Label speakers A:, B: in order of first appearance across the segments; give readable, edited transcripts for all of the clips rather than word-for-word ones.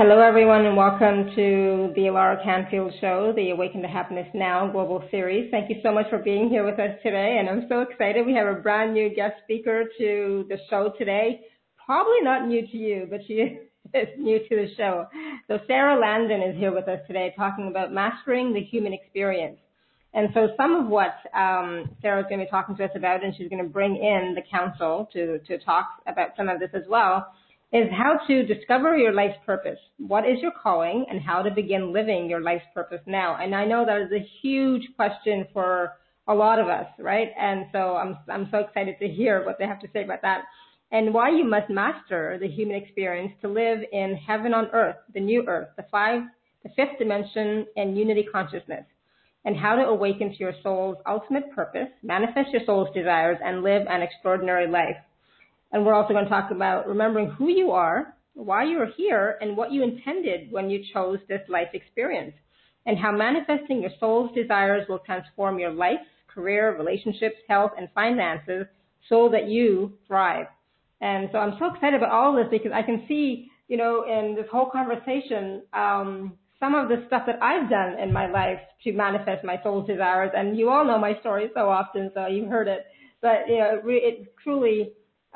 A: Hello, everyone, and welcome to the Laura Canfield Show, the Awaken to Happiness Now Global Series. Thank you so much for being here with us today, and I'm so excited. We have a brand new guest speaker to the show today. Probably not new to you, but she is new to the show. So Sarah Landon is here with us today talking about mastering the human experience. And so some of what Sarah's going to be talking to us about, and she's going to bring in the council to talk about some of this as well, is how to discover your life's purpose. What is your calling and how to begin living your life's purpose now? And I know that is a huge question for a lot of us, right? And so I'm so excited to hear what they have to say about that. And why you must master the human experience to live in heaven on earth, the new earth, the fifth dimension and unity consciousness. And how to awaken to your soul's ultimate purpose, manifest your soul's desires, and live an extraordinary life. And we're also going to talk about remembering who you are, why you are here, and what you intended when you chose this life experience, and how manifesting your soul's desires will transform your life, career, relationships, health, and finances so that you thrive. And so I'm so excited about all of this because I can see, in this whole conversation, some of the stuff that I've done in my life to manifest my soul's desires. And you all know my story so often, so you've heard it. But, it truly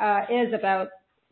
A: is about,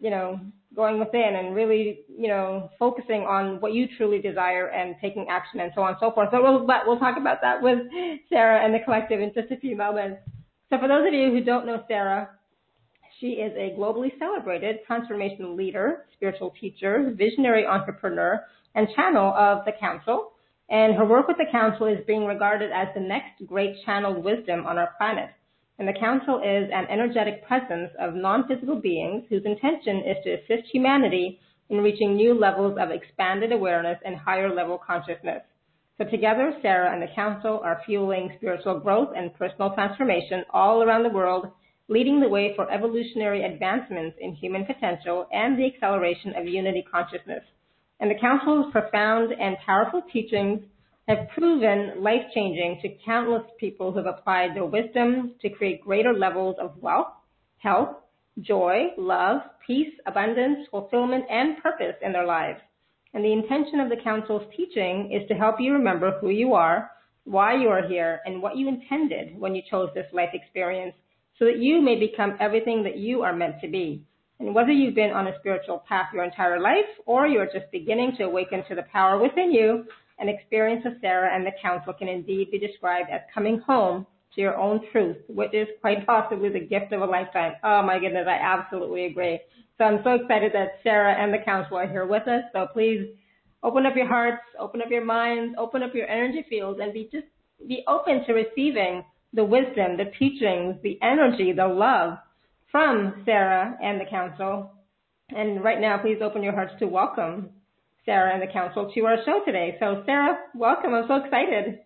A: going within and really, focusing on what you truly desire and taking action and so on and so forth. So we'll talk about that with Sarah and the collective in just a few moments. So for those of you who don't know Sarah, she is a globally celebrated transformational leader, spiritual teacher, visionary entrepreneur, and channel of the Council. And her work with the Council is being regarded as the next great channeled wisdom on our planet. And the Council is an energetic presence of non-physical beings whose intention is to assist humanity in reaching new levels of expanded awareness and higher level consciousness. So together, Sarah and the Council are fueling spiritual growth and personal transformation all around the world, leading the way for evolutionary advancements in human potential and the acceleration of unity consciousness. And the Council's profound and powerful teachings have proven life-changing to countless people who have applied their wisdom to create greater levels of wealth, health, joy, love, peace, abundance, fulfillment, and purpose in their lives. And the intention of the Council's teaching is to help you remember who you are, why you are here, and what you intended when you chose this life experience so that you may become everything that you are meant to be. And whether you've been on a spiritual path your entire life or you're just beginning to awaken to the power within you, an experience of Sarah and the Council can indeed be described as coming home to your own truth, which is quite possibly the gift of a lifetime. Oh, my goodness, I absolutely agree. So I'm so excited that Sarah and the Council are here with us. So please open up your hearts, open up your minds, open up your energy fields, and be open to receiving the wisdom, the teachings, the energy, the love from Sarah and the Council. And right now, please open your hearts to welcome Sarah and the Council to our show today. So Sarah, welcome. I'm so excited.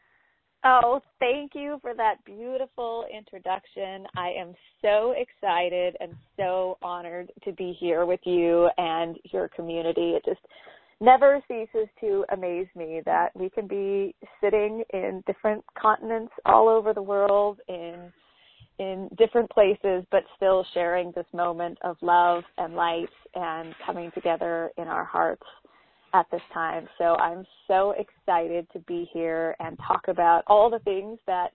B: Oh, thank you for that beautiful introduction. I am so excited and so honored to be here with you and your community. It just never ceases to amaze me that we can be sitting in different continents all over the world in different places, but still sharing this moment of love and light and coming together in our hearts at this time. So I'm so excited to be here and talk about all the things that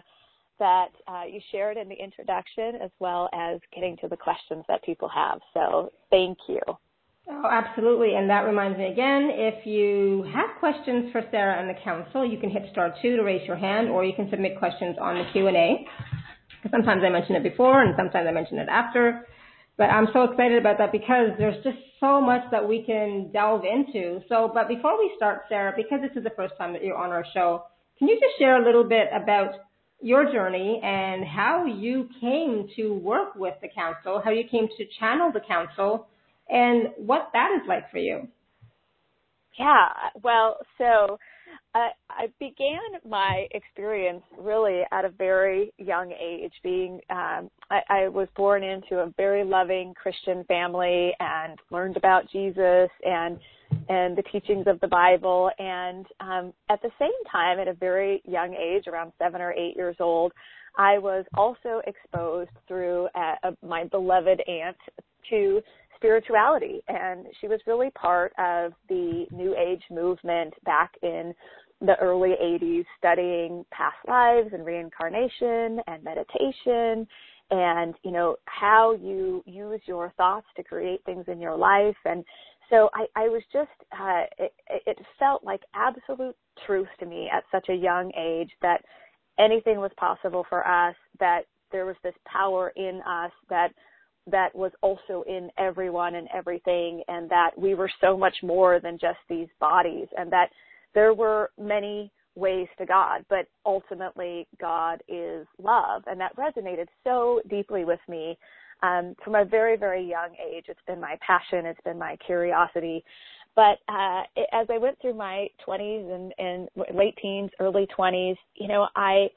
B: you shared in the introduction, as well as getting to the questions that people have. So thank you.
A: Oh, absolutely. And that reminds me again, if you have questions for Sarah and the Council, you can hit *2 to raise your hand, or you can submit questions on the Q&A. Sometimes I mention it before and sometimes I mention it after. But I'm so excited about that because there's just so much that we can delve into. But before we start, Sarah, because this is the first time that you're on our show, can you just share a little bit about your journey and how you came to work with the Council, how you came to channel the Council, and what that is like for you?
B: Yeah, well, so I began my experience really at a very young age. I was born into a very loving Christian family and learned about Jesus and the teachings of the Bible. And at the same time, at a very young age, around 7 or 8 years old, I was also exposed through my beloved aunt to spirituality, and she was really part of the New Age movement back in the early 80s, studying past lives and reincarnation and meditation and, you know, how you use your thoughts to create things in your life. And so I was just, it felt like absolute truth to me at such a young age that anything was possible for us, that there was this power in us that was also in everyone and everything, and that we were so much more than just these bodies, and that there were many ways to God, but ultimately God is love. And that resonated so deeply with me from a very, very young age. It's been my passion. It's been my curiosity. But as I went through my 20s and late teens, early 20s, you know,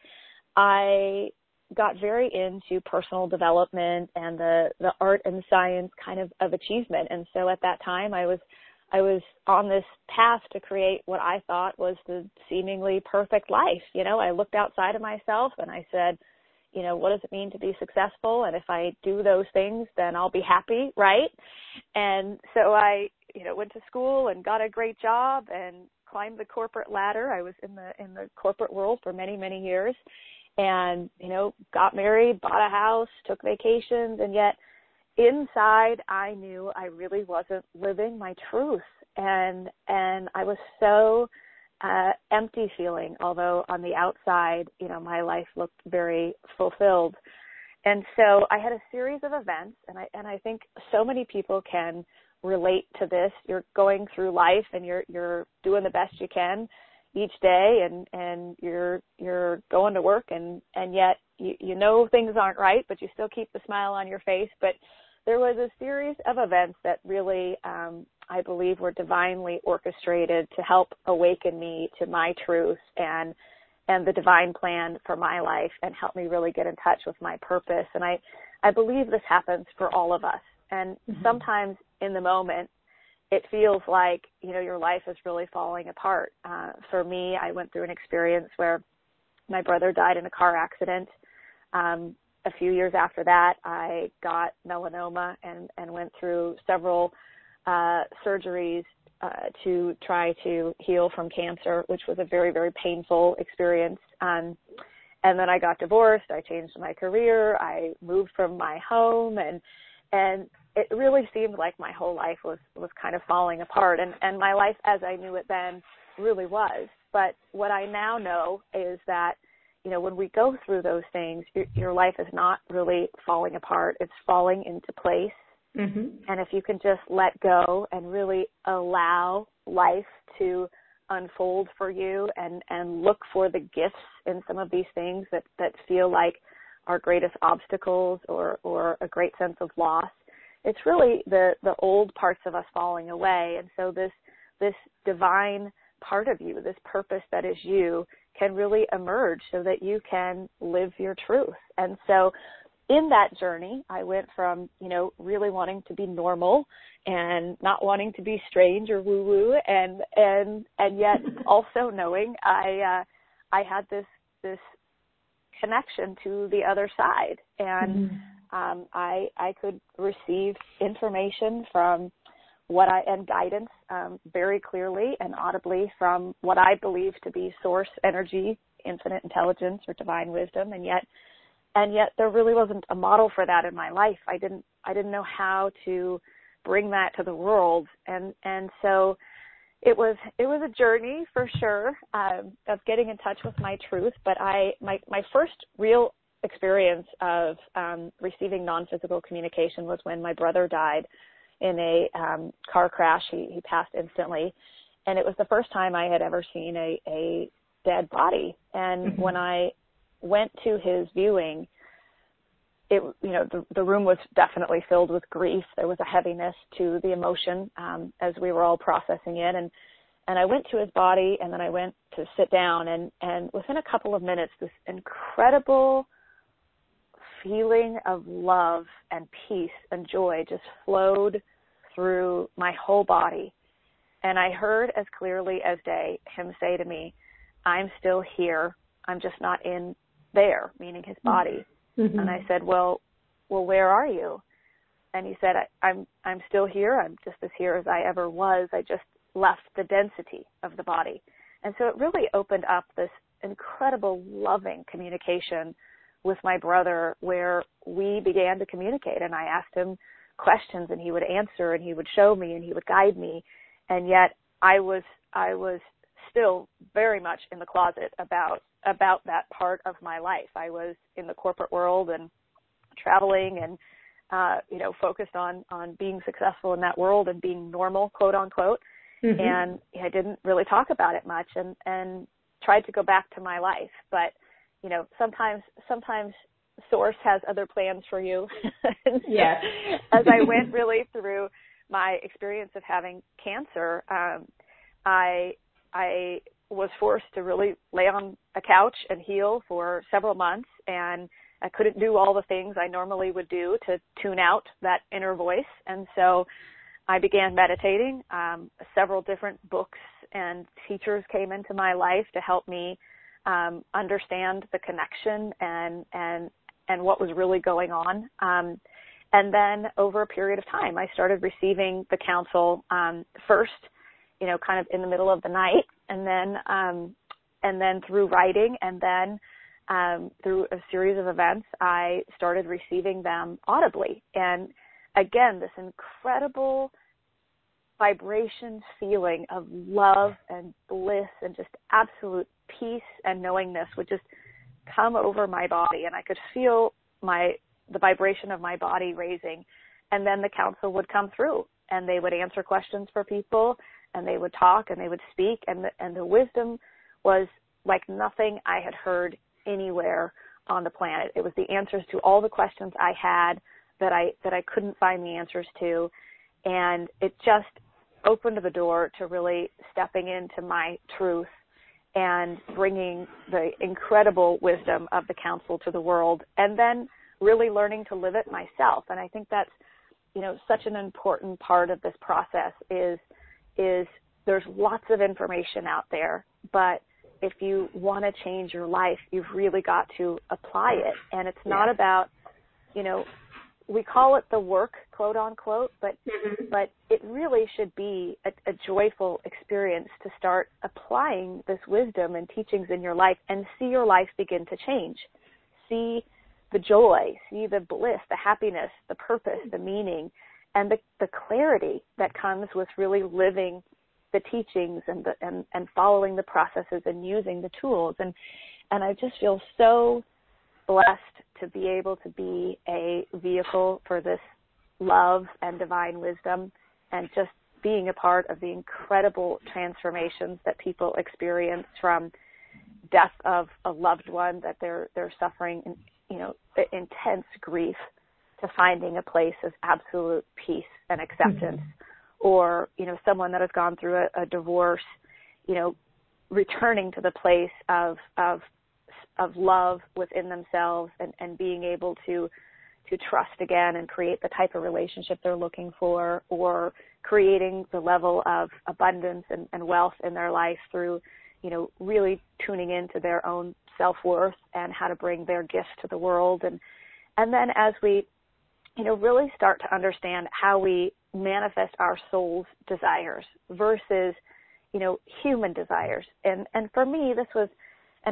B: I got very into personal development and the art and science kind of achievement. And so at that time, I was on this path to create what I thought was the seemingly perfect life. You know, I looked outside of myself and I said, you know, what does it mean to be successful? And if I do those things, then I'll be happy, right? And so I, you know, went to school and got a great job and climbed the corporate ladder. I was in the corporate world for many, many years, and, you know, got married, bought a house, took vacations, and yet inside I knew I really wasn't living my truth. And I was so empty feeling, although on the outside, you know, my life looked very fulfilled. And so I had a series of events, and I think so many people can relate to this. You're going through life and you're doing the best you can each day, and you're going to work, and yet you know things aren't right, but you still keep the smile on your face. But there was a series of events that really, I believe, were divinely orchestrated to help awaken me to my truth and the divine plan for my life, and help me really get in touch with my purpose. And I believe this happens for all of us. And sometimes in the moment, it feels like, you know, your life is really falling apart. For me, I went through an experience where my brother died in a car accident. A few years after that, I got melanoma and went through several surgeries to try to heal from cancer, which was a very, very painful experience. And then I got divorced. I changed my career. I moved from my home, and it really seemed like my whole life was kind of falling apart. And my life as I knew it then really was. But what I now know is that, you know, when we go through those things, your life is not really falling apart. It's falling into place. And if you can just let go and really allow life to unfold for you and look for the gifts in some of these things that feel like our greatest obstacles or a great sense of loss, it's really the old parts of us falling away. And so this divine part of you, this purpose that is you, can really emerge so that you can live your truth. And so in that journey, I went from, you know, really wanting to be normal and not wanting to be strange or woo-woo, and yet also knowing I had this connection to the other side. And I could receive information from and guidance very clearly and audibly from what I believe to be source energy, infinite intelligence, or divine wisdom, and yet there really wasn't a model for that in my life. I didn't know how to bring that to the world, and so it was a journey for sure of getting in touch with my truth. But my first real experience of receiving non-physical communication was when my brother died in a car crash. He passed instantly, and it was the first time I had ever seen a dead body. And when I went to his viewing, the room was definitely filled with grief. There was a heaviness to the emotion as we were all processing it. And I went to his body, and then I went to sit down, and within a couple of minutes, this incredible feeling of love and peace and joy just flowed through my whole body. And I heard as clearly as day him say to me, "I'm still here. I'm just not in there," meaning his body. And I said, well, where are you? and he said, I'm still here. I'm just as here as I ever was. I just left the density of the body. And so it really opened up this incredible loving communication with my brother, where we began to communicate, and I asked him questions and he would answer and he would show me and he would guide me. And yet I was still very much in the closet about that part of my life. I was in the corporate world and traveling and focused on being successful in that world and being normal, quote unquote. Mm-hmm. And I didn't really talk about it much and tried to go back to my life. But, sometimes Source has other plans for you.
A: Yes.
B: As I went really through my experience of having cancer, I was forced to really lay on a couch and heal for several months, and I couldn't do all the things I normally would do to tune out that inner voice. And so I began meditating. Several different books and teachers came into my life to help me understand the connection and what was really going on. And then over a period of time, I started receiving the counsel first, kind of in the middle of the night, and then through writing, and then through a series of events, I started receiving them audibly. And again, this incredible vibration feeling of love and bliss and just absolute peace and knowingness would just come over my body, and I could feel the vibration of my body raising. And then the counsel would come through, and they would answer questions for people, and they would talk, and they would speak, and the wisdom was like nothing I had heard anywhere on the planet. It was the answers to all the questions I had that I couldn't find the answers to, and it just opened the door to really stepping into my truth and bringing the incredible wisdom of the counsel to the world, and then really learning to live it myself. And I think that's, such an important part of this process is there's lots of information out there, but if you want to change your life, you've really got to apply it. And it's not about, we call it the work, quote unquote, but it really should be a joyful experience to start applying this wisdom and teachings in your life and see your life begin to change. See the joy, see the bliss, the happiness, the purpose, the meaning, and the clarity that comes with really living the teachings and following the processes and using the tools. And I just feel so blessed to be able to be a vehicle for this love and divine wisdom, and just being a part of the incredible transformations that people experience from death of a loved one that they're suffering in, intense grief, to finding a place of absolute peace and acceptance. Or, someone that has gone through a divorce, returning to the place of love within themselves and being able to trust again and create the type of relationship they're looking for, or creating the level of abundance and wealth in their life through, really tuning into their own self-worth and how to bring their gifts to the world. And then as we, really start to understand how we manifest our soul's desires versus, human desires. And for me, this was, and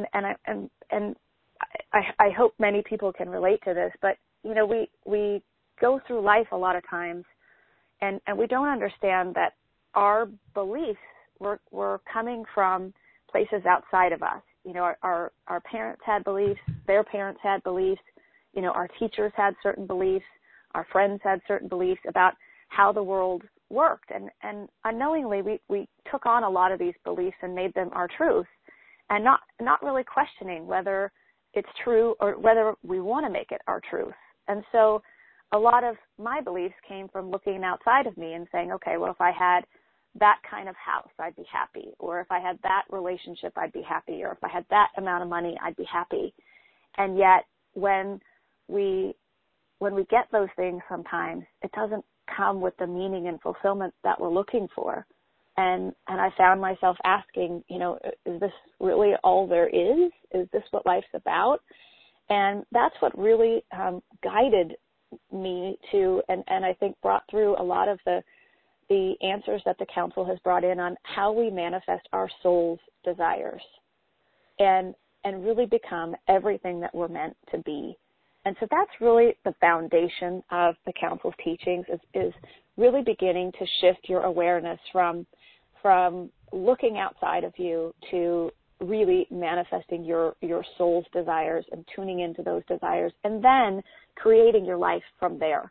B: I hope many people can relate to this, but, we go through life a lot of times and we don't understand that our beliefs were coming from places outside of us. Our parents had beliefs, their parents had beliefs, our teachers had certain beliefs, our friends had certain beliefs about how the world worked. And unknowingly, we took on a lot of these beliefs and made them our truth, and not really questioning whether it's true or whether we want to make it our truth. And so a lot of my beliefs came from looking outside of me and saying, okay, well, if I had that kind of house, I'd be happy. Or if I had that relationship, I'd be happy. Or if I had that amount of money, I'd be happy. And yet when we get those things, sometimes it doesn't come with the meaning and fulfillment that we're looking for. And I found myself asking, is this really all there is? Is this what life's about? And that's what really guided me to, and I think brought through a lot of the answers that the council has brought in on how we manifest our soul's desires and really become everything that we're meant to be. And so that's really the foundation of the council's teachings is really beginning to shift your awareness from looking outside of you to really manifesting your soul's desires and tuning into those desires and then creating your life from there.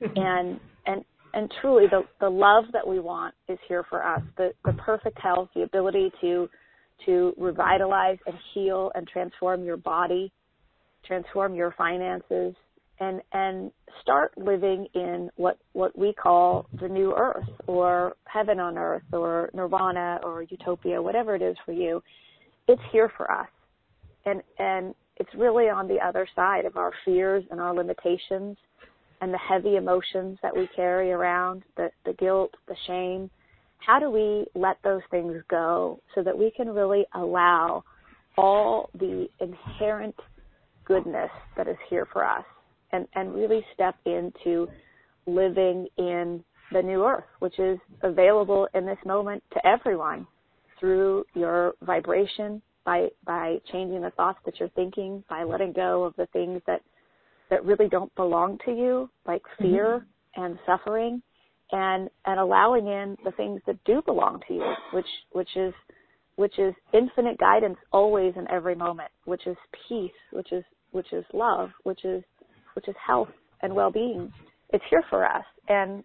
B: And truly the love that we want is here for us, the perfect health, the ability to revitalize and heal and transform your body, transform your finances, and start living in what we call the new earth or heaven on earth or nirvana or utopia, whatever it is for you. It's here for us. And it's really on the other side of our fears and our limitations and the heavy emotions that we carry around, the guilt, the shame. How do we let those things go so that we can really allow all the inherent goodness that is here for us and really step into living in the new earth, which is available in this moment to everyone through your vibration, by changing the thoughts that you're thinking, by letting go of the things that really don't belong to you, like fear and suffering, and allowing in the things that do belong to you, which is infinite guidance always in every moment, which is peace, which is love, which is health and well-being. It's here for us, and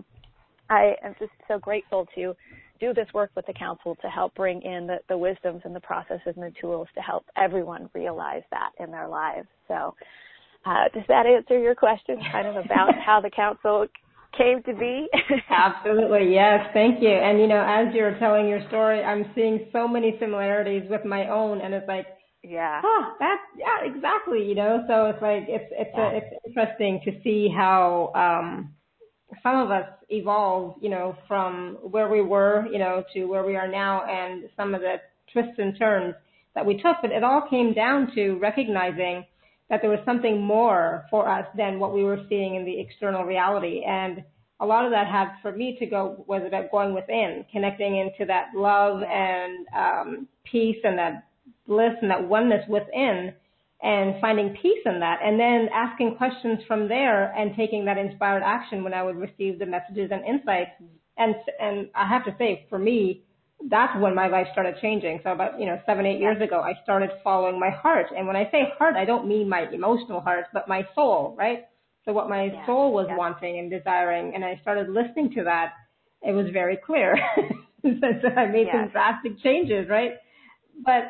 B: I am just so grateful to do this work with the council to help bring in the wisdoms and the processes and the tools to help everyone realize that in their lives. So does that answer your question kind of about how the council came to be?
A: Absolutely, yes. Thank you. And, as you're telling your story, I'm seeing so many similarities with my own, and it's like, exactly, So it's like, it's interesting to see how some of us evolve, from where we were, to where we are now, and some of the twists and turns that we took. But it all came down to recognizing that there was something more for us than what we were seeing in the external reality. And a lot of that had, for me, was about going within, connecting into that love and peace and that bliss and that oneness within, and finding peace in that, and then asking questions from there and taking that inspired action when I would receive the messages and insights. And I have to say, for me, that's when my life started changing. So about, 7-8 years ago, I started following my heart. And when I say heart, I don't mean my emotional heart, but my soul, right? So what my soul was wanting and desiring, and I started listening to that, it was very clear. So I made some drastic changes, right? But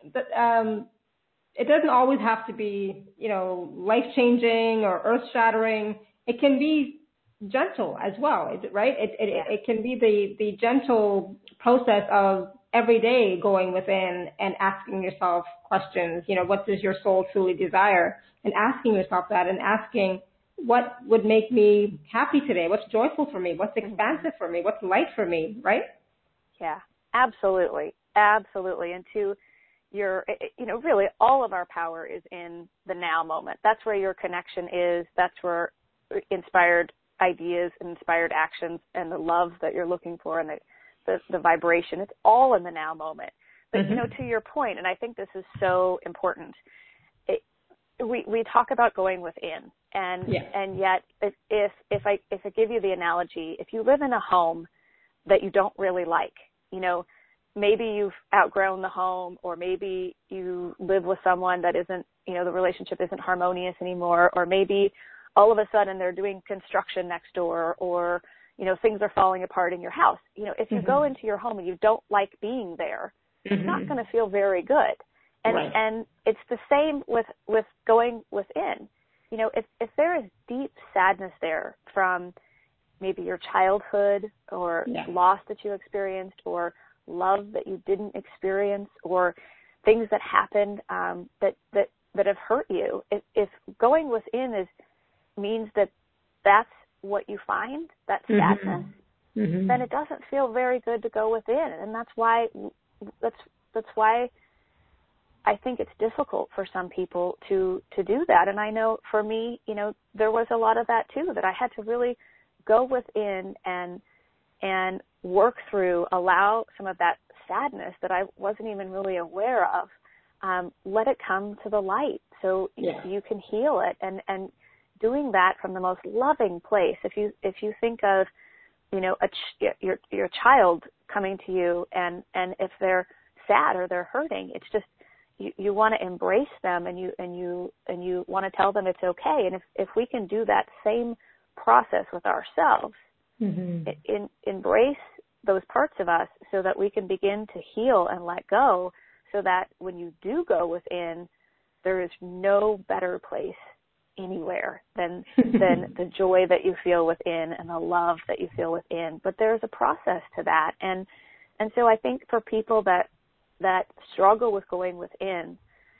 A: it doesn't always have to be, life-changing or earth-shattering. It can be gentle as well, right? It can be the gentle process of every day going within and asking yourself questions. What does your soul truly desire? And asking yourself that, and asking, what would make me happy today? What's joyful for me? What's expansive for me? What's light for me, right?
B: Yeah, absolutely. Absolutely. And to really all of our power is in the now moment. That's where your connection is. That's where inspired ideas and inspired actions and the love that you're looking for and the vibration, it's all in the now moment. But, to your point, and I think this is so important, we talk about going within. And yet if I give you the analogy, if you live in a home that you don't really like, maybe you've outgrown the home, or maybe you live with someone that isn't, the relationship isn't harmonious anymore, or maybe all of a sudden they're doing construction next door, or, things are falling apart in your house. If you go into your home and you don't like being there, it's not going to feel very good. And it's the same with going within. If there is deep sadness there from maybe your childhood or loss that you experienced, or love that you didn't experience, or things that happened that have hurt you, if going within means that's what you find, that sadness, then it doesn't feel very good to go within. And that's why I think it's difficult for some people to do that. And I know for me, there was a lot of that too, that I had to really go within and work through, allow some of that sadness that I wasn't even really aware of, let it come to the light so you can heal it. And doing that from the most loving place. If you think of, your child coming to you and if they're sad or they're hurting, it's just, you want to embrace them and you want to tell them it's okay. And if we can do that same process with ourselves, embrace those parts of us so that we can begin to heal and let go, so that when you do go within, there is no better place anywhere than the joy that you feel within and the love that you feel within. But there's a process to that. And so I think for people that struggle with going within,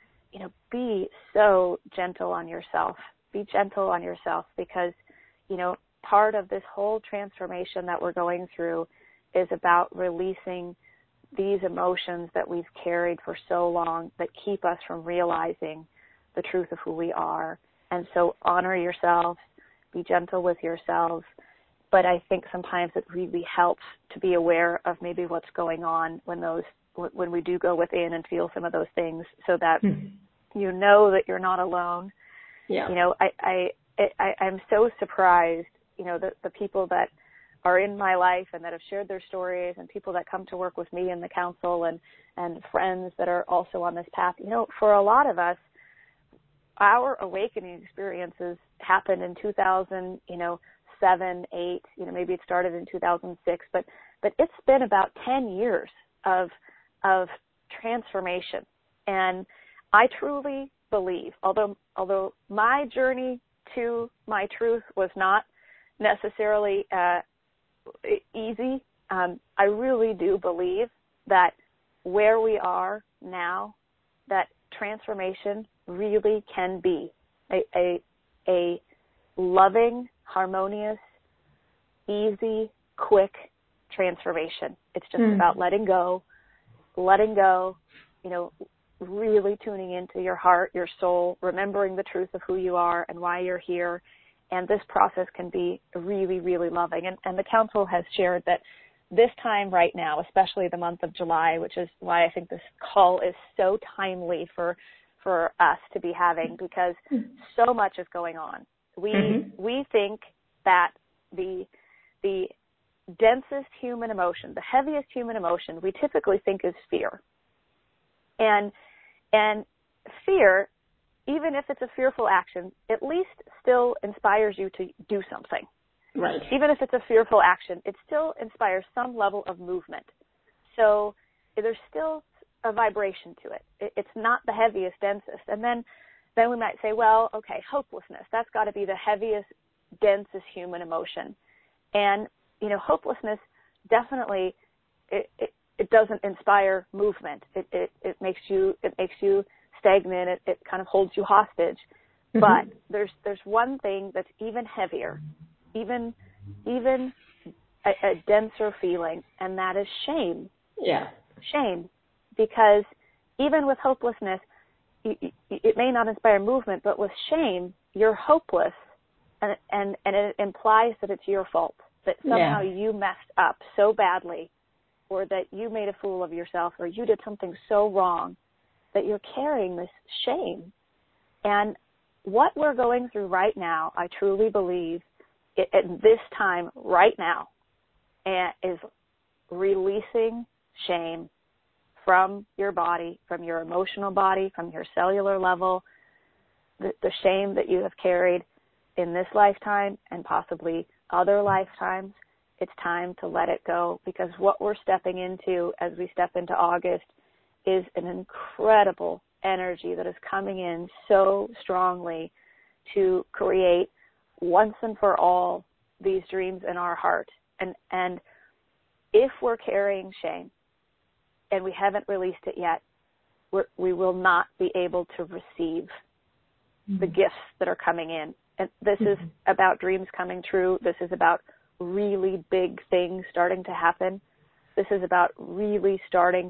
B: be so gentle on yourself. Be gentle on yourself because, part of this whole transformation that we're going through is about releasing these emotions that we've carried for so long that keep us from realizing the truth of who we are. And so honor yourselves, be gentle with yourselves. But I think sometimes it really helps to be aware of maybe what's going on when we do go within and feel some of those things, so that you know that you're not alone. Yeah. I'm so surprised, the people that are in my life and that have shared their stories, and people that come to work with me in the council, and friends that are also on this path. For a lot of us, our awakening experiences happened in 2007, 2008, maybe it started in 2006, but it's been about 10 years of transformation. And I truly believe, although my journey to my truth was not necessarily easy, I really do believe that where we are now, that transformation really can be a loving, harmonious, easy, quick transformation. It's just about letting go, really tuning into your heart, your soul, remembering the truth of who you are and why you're here. And this process can be really, really loving. And the council has shared that this time right now, especially the month of July, which is why I think this call is so timely for us to be having, because so much is going on. We think that the densest human emotion, the heaviest human emotion, we typically think is fear. And fear, even if it's a fearful action, at least still inspires you to do something. Right. Even if it's a fearful action, it still inspires some level of movement. So there's still a vibration to it. It's not the heaviest, densest. And then we might say, well, okay, hopelessness, that's got to be the heaviest, densest human emotion. And, hopelessness definitely, it doesn't inspire movement. It makes you stagnant. It kind of holds you hostage. But there's one thing that's even heavier, even a denser feeling, and that is shame. Yeah. Shame. Because even with hopelessness, it may not inspire movement, but with shame, you're hopeless, and it implies that it's your fault, that somehow you messed up so badly, or that you made a fool of yourself, or you did something so wrong that you're carrying this shame. And what we're going through right now, I truly believe, at this time right now, is releasing shame from your body, from your emotional body, from your cellular level, the shame that you have carried in this lifetime and possibly other lifetimes. It's time to let it go, because what we're stepping into as we step into August is an incredible energy that is coming in so strongly to create once and for all these dreams in our heart. And if we're carrying shame and we haven't released it yet, we will not be able to receive the gifts that are coming in. And this is about dreams coming true. This is about really big things starting to happen. This is about really starting to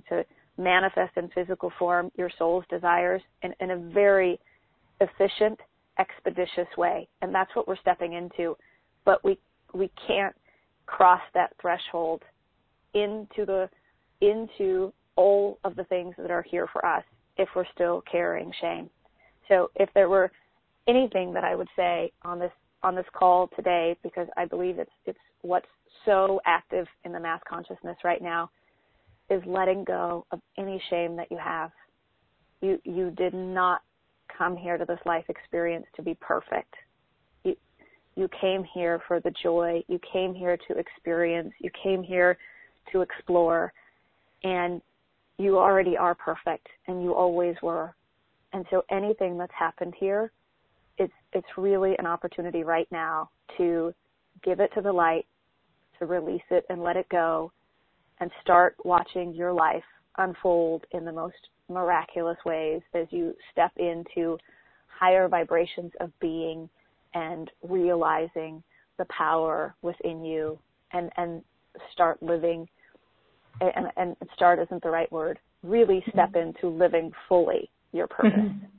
B: manifest in physical form your soul's desires in a very efficient, expeditious way. And that's what we're stepping into. But we can't cross that threshold into all of the things that are here for us if we're still carrying shame. So if there were anything that I would say on this call today, because I believe it's what's so active in the mass consciousness right now, is letting go of any shame that you have. You did not come here to this life experience to be perfect. You came here for the joy. You came here to experience. You came here to explore. And you already are perfect, and you always were. And so anything that's happened here, it's really an opportunity right now to give it to the light, to release it and let it go, and start watching your life unfold in the most miraculous ways as you step into higher vibrations of being and realizing the power within you and start living, and start isn't the right word, really step into living fully your purpose.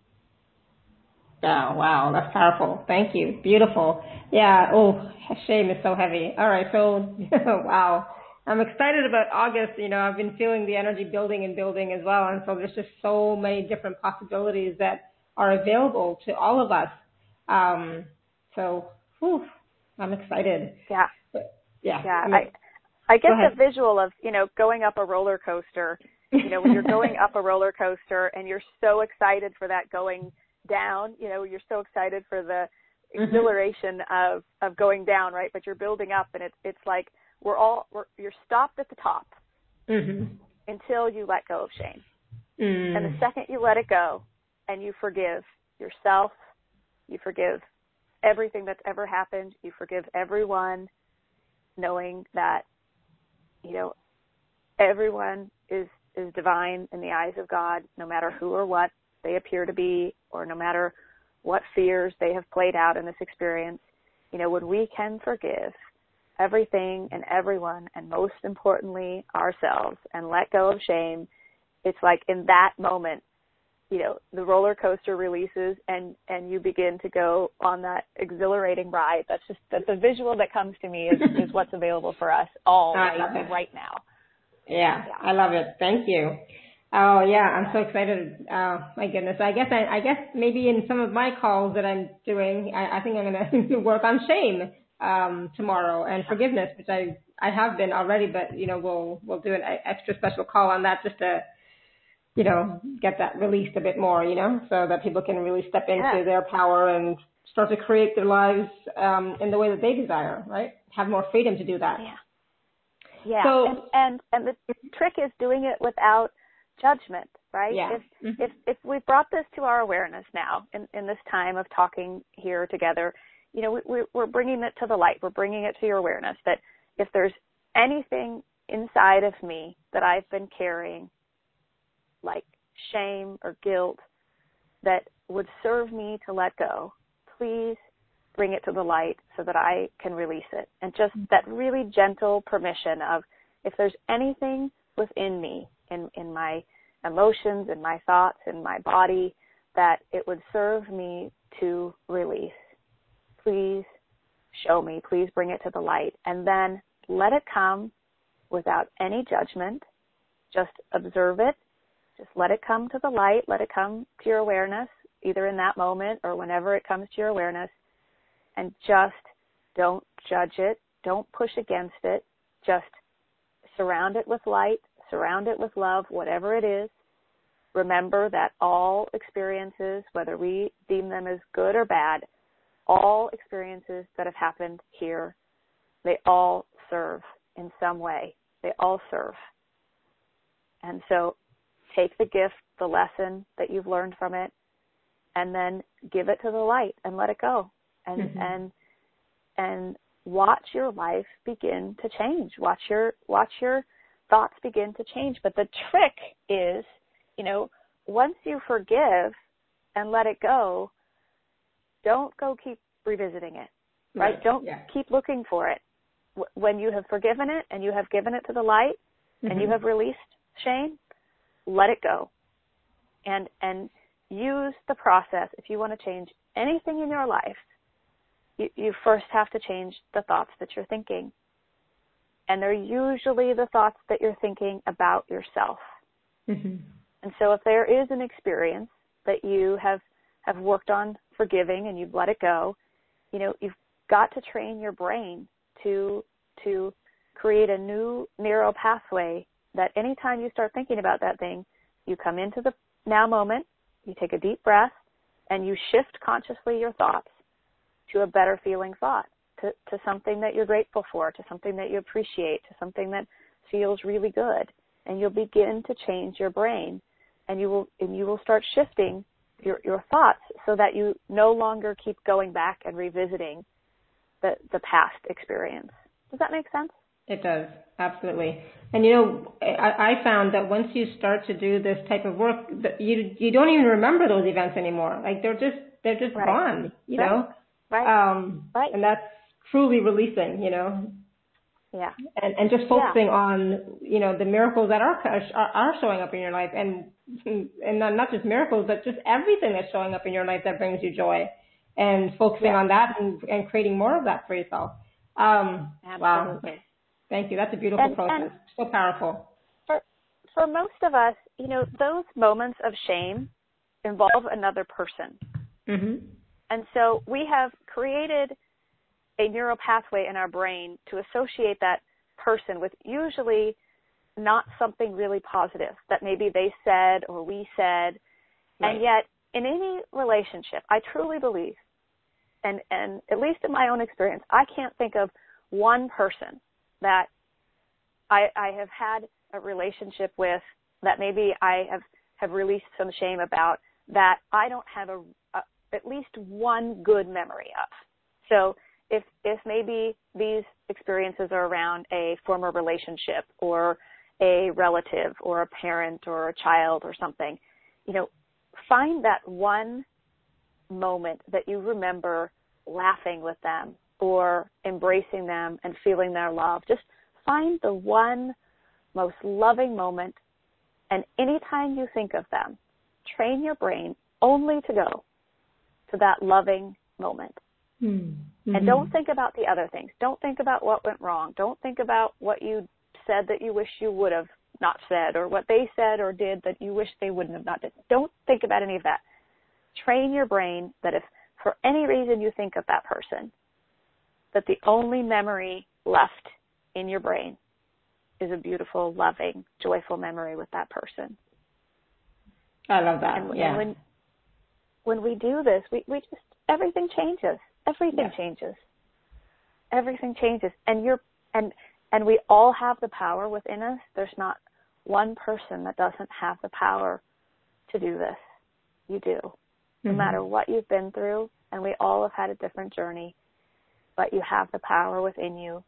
A: Oh, wow, that's powerful. Thank you. Beautiful. Yeah, shame is so heavy. All right, so, wow. I'm excited about August. I've been feeling the energy building and building as well, and so there's just so many different possibilities that are available to all of us. I'm excited.
B: Yeah.
A: Yeah.
B: I get the visual of, going up a roller coaster, when you're going up a roller coaster and you're so excited for that going down, you're so excited for the exhilaration of going down, right? But you're building up, and it's like you're stopped at the top until you let go of shame. And the second you let it go and you forgive yourself, you forgive everything that's ever happened, you forgive everyone, knowing that, everyone is divine in the eyes of God, no matter who or what they appear to be, or no matter what fears they have played out in this experience. When we can forgive everything and everyone, and most importantly, ourselves, and let go of shame, it's like in that moment, the roller coaster releases and you begin to go on that exhilarating ride. That's the visual that comes to me is what's available for us all right now.
A: Yeah, I love it. Thank you. Oh yeah, I'm so excited. My goodness. I guess maybe in some of my calls that I'm doing, I think I'm going to work on shame tomorrow, and forgiveness, which I have been already, but we'll do an extra special call on that just to get that released a bit more, so that people can really step into their power and start to create their lives in the way that they desire, right? Have more freedom to do that.
B: Yeah. So, and the trick is doing it without judgment, right?
A: Yeah.
B: If we brought this to our awareness now in this time of talking here together, we're bringing it to the light. We're bringing it to your awareness that if there's anything inside of me that I've been carrying, like shame or guilt, that would serve me to let go, please bring it to the light so that I can release it. And just that really gentle permission of, if there's anything within me, in my emotions, in my thoughts, in my body, that it would serve me to release, please show me, please bring it to the light. And then let it come without any judgment. Just observe it. Just let it come to the light. Let it come to your awareness, either in that moment or whenever it comes to your awareness. And just don't judge it. Don't push against it. Just surround it with light. Surround it with love, whatever it is. Remember that all experiences, whether we deem them as good or bad, all experiences that have happened here, they all serve in some way. They all serve. And so take the gift, the lesson that you've learned from it, and then give it to the light and let it go. And watch your life begin to change. Watch your thoughts begin to change. But the trick is, once you forgive and let it go, don't go keep revisiting it, right? Don't keep looking for it. When you have forgiven it and you have given it to the light and you have released shame, let it go and use the process. If you want to change anything in your life, you first have to change the thoughts that you're thinking. And they're usually the thoughts that you're thinking about yourself.
A: Mm-hmm.
B: And so if there is an experience that you have worked on forgiving and you've let it go, you've got to train your brain to create a new neural pathway that anytime you start thinking about that thing, you come into the now moment, you take a deep breath, and you shift consciously your thoughts to a better feeling thought, to something that you're grateful for, to something that you appreciate, to something that feels really good. And you'll begin to change your brain, and you will start shifting your thoughts so that you no longer keep going back and revisiting the past experience. Does that make sense? It
A: does, absolutely. And I found that once you start to do this type of work, that you don't even remember those events anymore. Like they're just
B: right.
A: gone,
B: Right. Right.
A: And that's truly releasing,
B: Yeah.
A: And just focusing on, the miracles that are showing up in your life, and not just miracles, but just everything that's showing up in your life that brings you joy, and focusing on that and creating more of that for yourself.
B: Absolutely.
A: Wow. Thank you. That's a beautiful process. So powerful.
B: For most of us, those moments of shame involve another person.
A: Mm-hmm.
B: And so we have created a neural pathway in our brain to associate that person with usually not something really positive that maybe they said or we said.
A: Right.
B: And yet in any relationship, I truly believe, and at least in my own experience, I can't think of one person that I have had a relationship with that maybe I have released some shame about that I don't have at least one good memory of. So if maybe these experiences are around a former relationship or a relative or a parent or a child or something, find that one moment that you remember laughing with them or embracing them and feeling their love. Just find the one most loving moment, and anytime you think of them, train your brain only to go to that loving moment.
A: Mm-hmm.
B: And don't think about the other things. Don't think about what went wrong. Don't think about what you said that you wish you would have not said, or what they said or did that you wish they wouldn't have not did. Don't think about any of that. Train your brain that if for any reason you think of that person, that the only memory left in your brain is a beautiful, loving, joyful memory with that person.
A: I love that.
B: And when we do this, we just, everything changes. Everything changes. Everything changes. And we all have the power within us. There's not one person that doesn't have the power to do this. You do. No matter what you've been through, and we all have had a different journey, but you have the power within you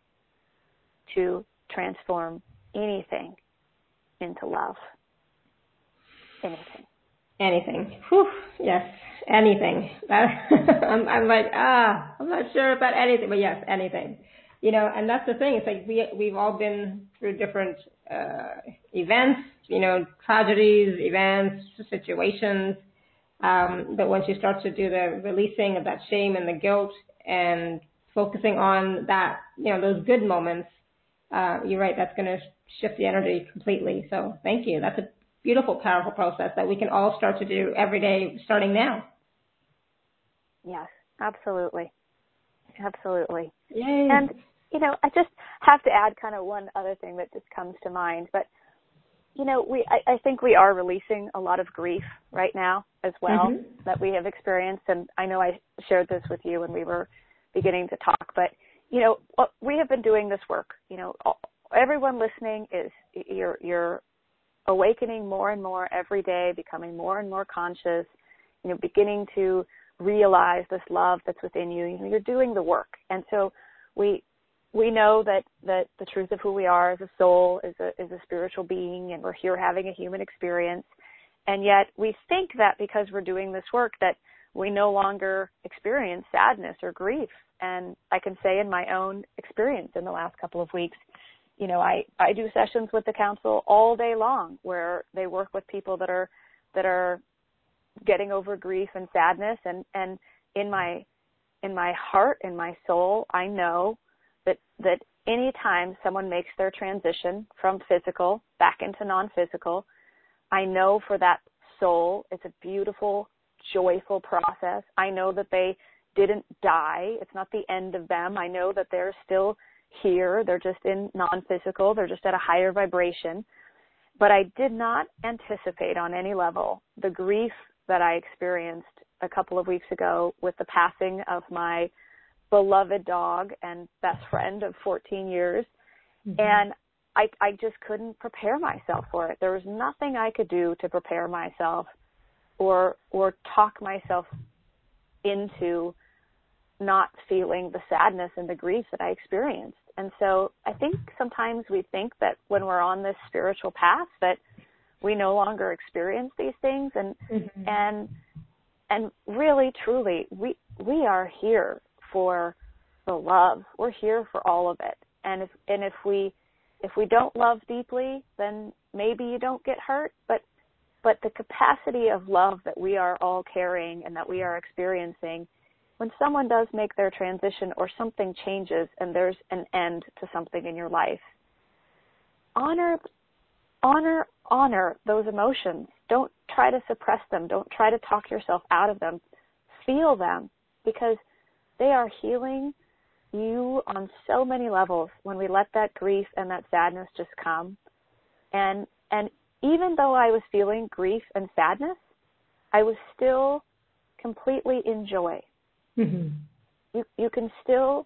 B: to transform anything into love. Anything.
A: Whew. Yes, anything. I'm like, I'm not sure about anything, but yes, anything. And that's the thing. It's like we've all been through different events, tragedies, events, situations. But once you start to do the releasing of that shame and the guilt and focusing on that, those good moments, you're right, that's going to shift the energy completely. So thank you. That's a beautiful, powerful process that we can all start to do every day starting now.
B: Yes, absolutely. Absolutely.
A: Yay.
B: And, I just have to add kind of one other thing that just comes to mind. But, I think we are releasing a lot of grief right now as well that we have experienced. And I know I shared this with you when we were beginning to talk. But, we have been doing this work. Everyone listening is you're awakening more and more every day, becoming more and more conscious, beginning to realize this love that's within you. You're doing the work. And so we know that the truth of who we are as a soul is a spiritual being, and we're here having a human experience. And yet we think that because we're doing this work that we no longer experience sadness or grief. And I can say in my own experience in the last couple of weeks, I do sessions with the council all day long where they work with people that are getting over grief and sadness, and in my heart, in my soul, I know that anytime someone makes their transition from physical back into non-physical, I know for that soul it's a beautiful, joyful process. I know that they didn't die. It's not the end of them. I know that they're still here. They're just in non-physical. They're just at a higher vibration. But I did not anticipate on any level the grief that I experienced a couple of weeks ago with the passing of my beloved dog and best friend of 14 years. Mm-hmm. And I just couldn't prepare myself for it. There was nothing I could do to prepare myself or talk myself into not feeling the sadness and the grief that I experienced. And so I think sometimes we think that when we're on this spiritual path that we no longer experience these things, and mm-hmm. and really, truly, we are here for the love. We're here for all of it. And if we don't love deeply, then maybe you don't get hurt. But the capacity of love that we are all carrying and that we are experiencing, when someone does make their transition or something changes and there's an end to something in your life, honor those emotions. Don't try to suppress them. Don't try to talk yourself out of them. Feel them, because they are healing you on so many levels when we let that grief and that sadness just come. And even though I was feeling grief and sadness, I was still completely in joy. Mm-hmm. You can still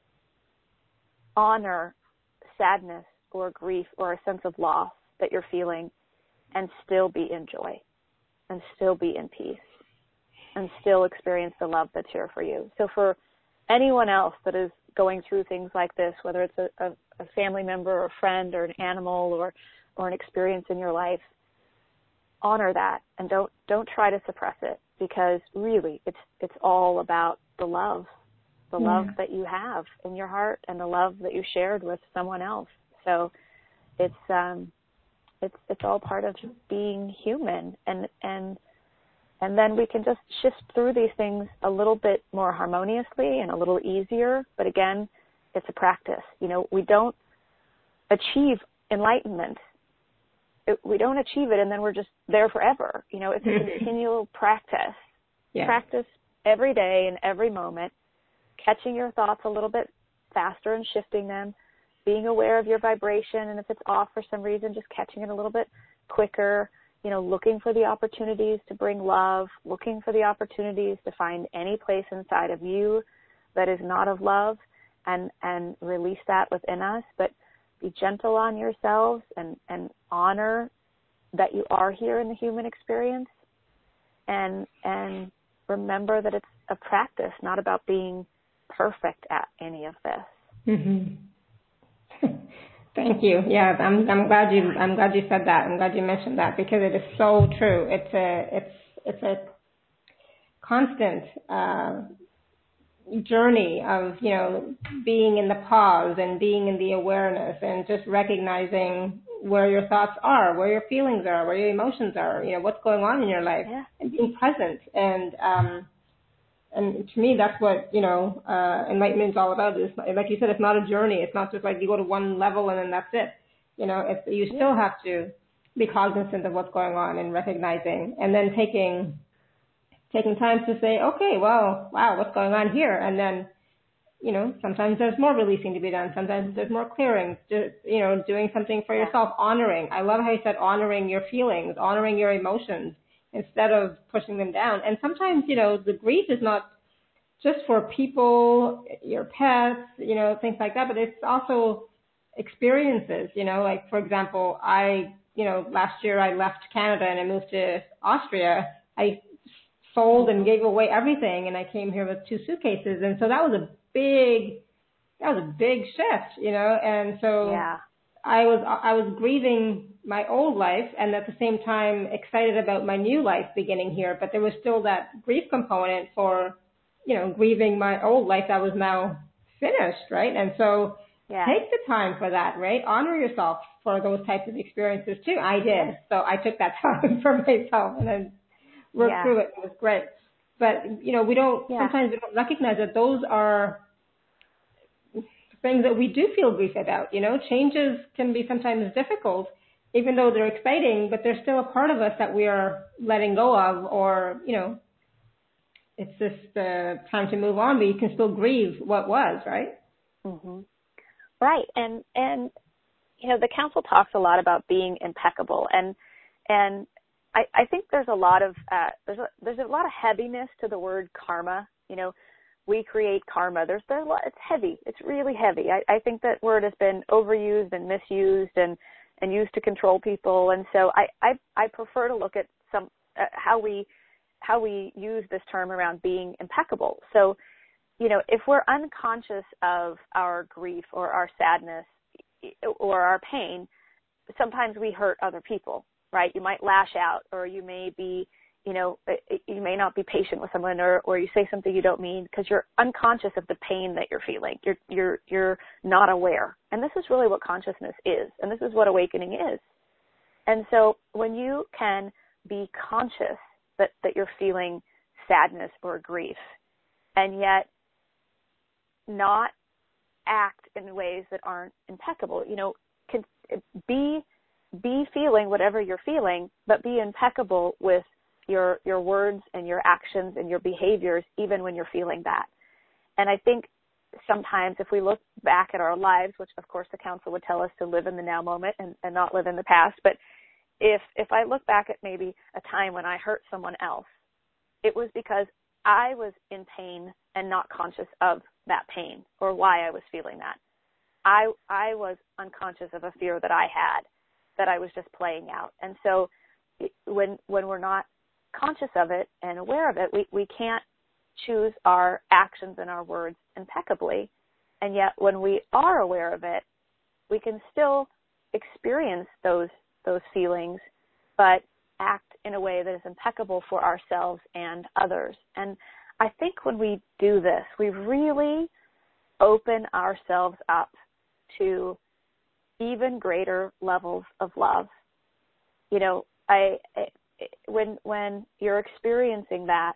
B: honor sadness or grief or a sense of loss that you're feeling and still be in joy and still be in peace and still experience the love that's here for you. So for anyone else that is going through things like this, whether it's a family member or a friend or an animal or an experience in your life, honor that and don't try to suppress it, because really it's all about the love that you have in your heart and the love that you shared with someone else. So it's all part of being human, and then we can just shift through these things a little bit more harmoniously and a little easier. But again, it's a practice. We don't achieve enlightenment. We don't achieve it and then we're just there forever. It's a continual practice. Yeah. Practice every day and every moment, catching your thoughts a little bit faster and shifting them, being aware of your vibration, and if it's off for some reason, just catching it a little bit quicker, looking for the opportunities to bring love, looking for the opportunities to find any place inside of you that is not of love, and release that within us. But be gentle on yourselves and honor that you are here in the human experience, and remember that it's a practice, not about being perfect at any of this.
A: Mm-hmm. Thank you. Yeah, I'm glad you said that. I'm glad you mentioned that, because it is so true. It's a constant journey of being in the pause and being in the awareness and just recognizing where your thoughts are, where your feelings are, where your emotions are, what's going on in your life, yeah. And being present. And to me, that's what enlightenment is all about. Is, like you said, it's not a journey. It's not just like you go to one level and then that's it. You still have to be cognizant of what's going on and recognizing, and then taking time to say, okay, well, wow, what's going on here? And then, sometimes there's more releasing to be done. Sometimes there's more clearing, doing something for yourself, honoring. I love how you said honoring your feelings, honoring your emotions instead of pushing them down. And sometimes, the grief is not just for people, your pets, things like that, but it's also experiences, like, for example, last year I left Canada and I moved to Austria. I sold and gave away everything, and I came here with 2 suitcases, and so that was a big shift, and so yeah. I was grieving my old life and at the same time excited about my new life beginning here, but there was still that grief component for, grieving my old life that was now finished, right? And so
B: Yeah.
A: Take the time for that, right? Honor yourself for those types of experiences too. I did. So I took that time for myself and then worked through it. It was great. But, sometimes we don't recognize that those are things that we do feel grief about. Changes can be sometimes difficult, even though they're exciting, but they're still a part of us that we are letting go of, or, it's just time to move on, but you can still grieve what was, right?
B: Mm-hmm. Right. And the council talks a lot about being impeccable, and I think there's a lot of there's a lot of heaviness to the word karma. We create karma. There's a lot. It's heavy. It's really heavy. I think that word has been overused and misused and used to control people. And so I prefer to look at some how we use this term around being impeccable. So, if we're unconscious of our grief or our sadness or our pain, sometimes we hurt other people, right? You might lash out, or you may be, you may not be patient with someone, or you say something you don't mean because you're unconscious of the pain that you're feeling. You're not aware. And this is really what consciousness is. And this is what awakening is. And so when you can be conscious that you're feeling sadness or grief, and yet not act in ways that aren't impeccable, can be feeling whatever you're feeling, but be impeccable with your words and your actions and your behaviors, even when you're feeling that. And I think sometimes if we look back at our lives, which of course the council would tell us to live in the now moment and not live in the past, but if I look back at maybe a time when I hurt someone else, it was because I was in pain and not conscious of that pain or why I was feeling that. I was unconscious of a fear that I had that I was just playing out. And so when we're not conscious of it and aware of it, we can't choose our actions and our words impeccably. And yet when we are aware of it, we can still experience those feelings, but act in a way that is impeccable for ourselves and others. And I think when we do this, we really open ourselves up to even greater levels of love. When you're experiencing that,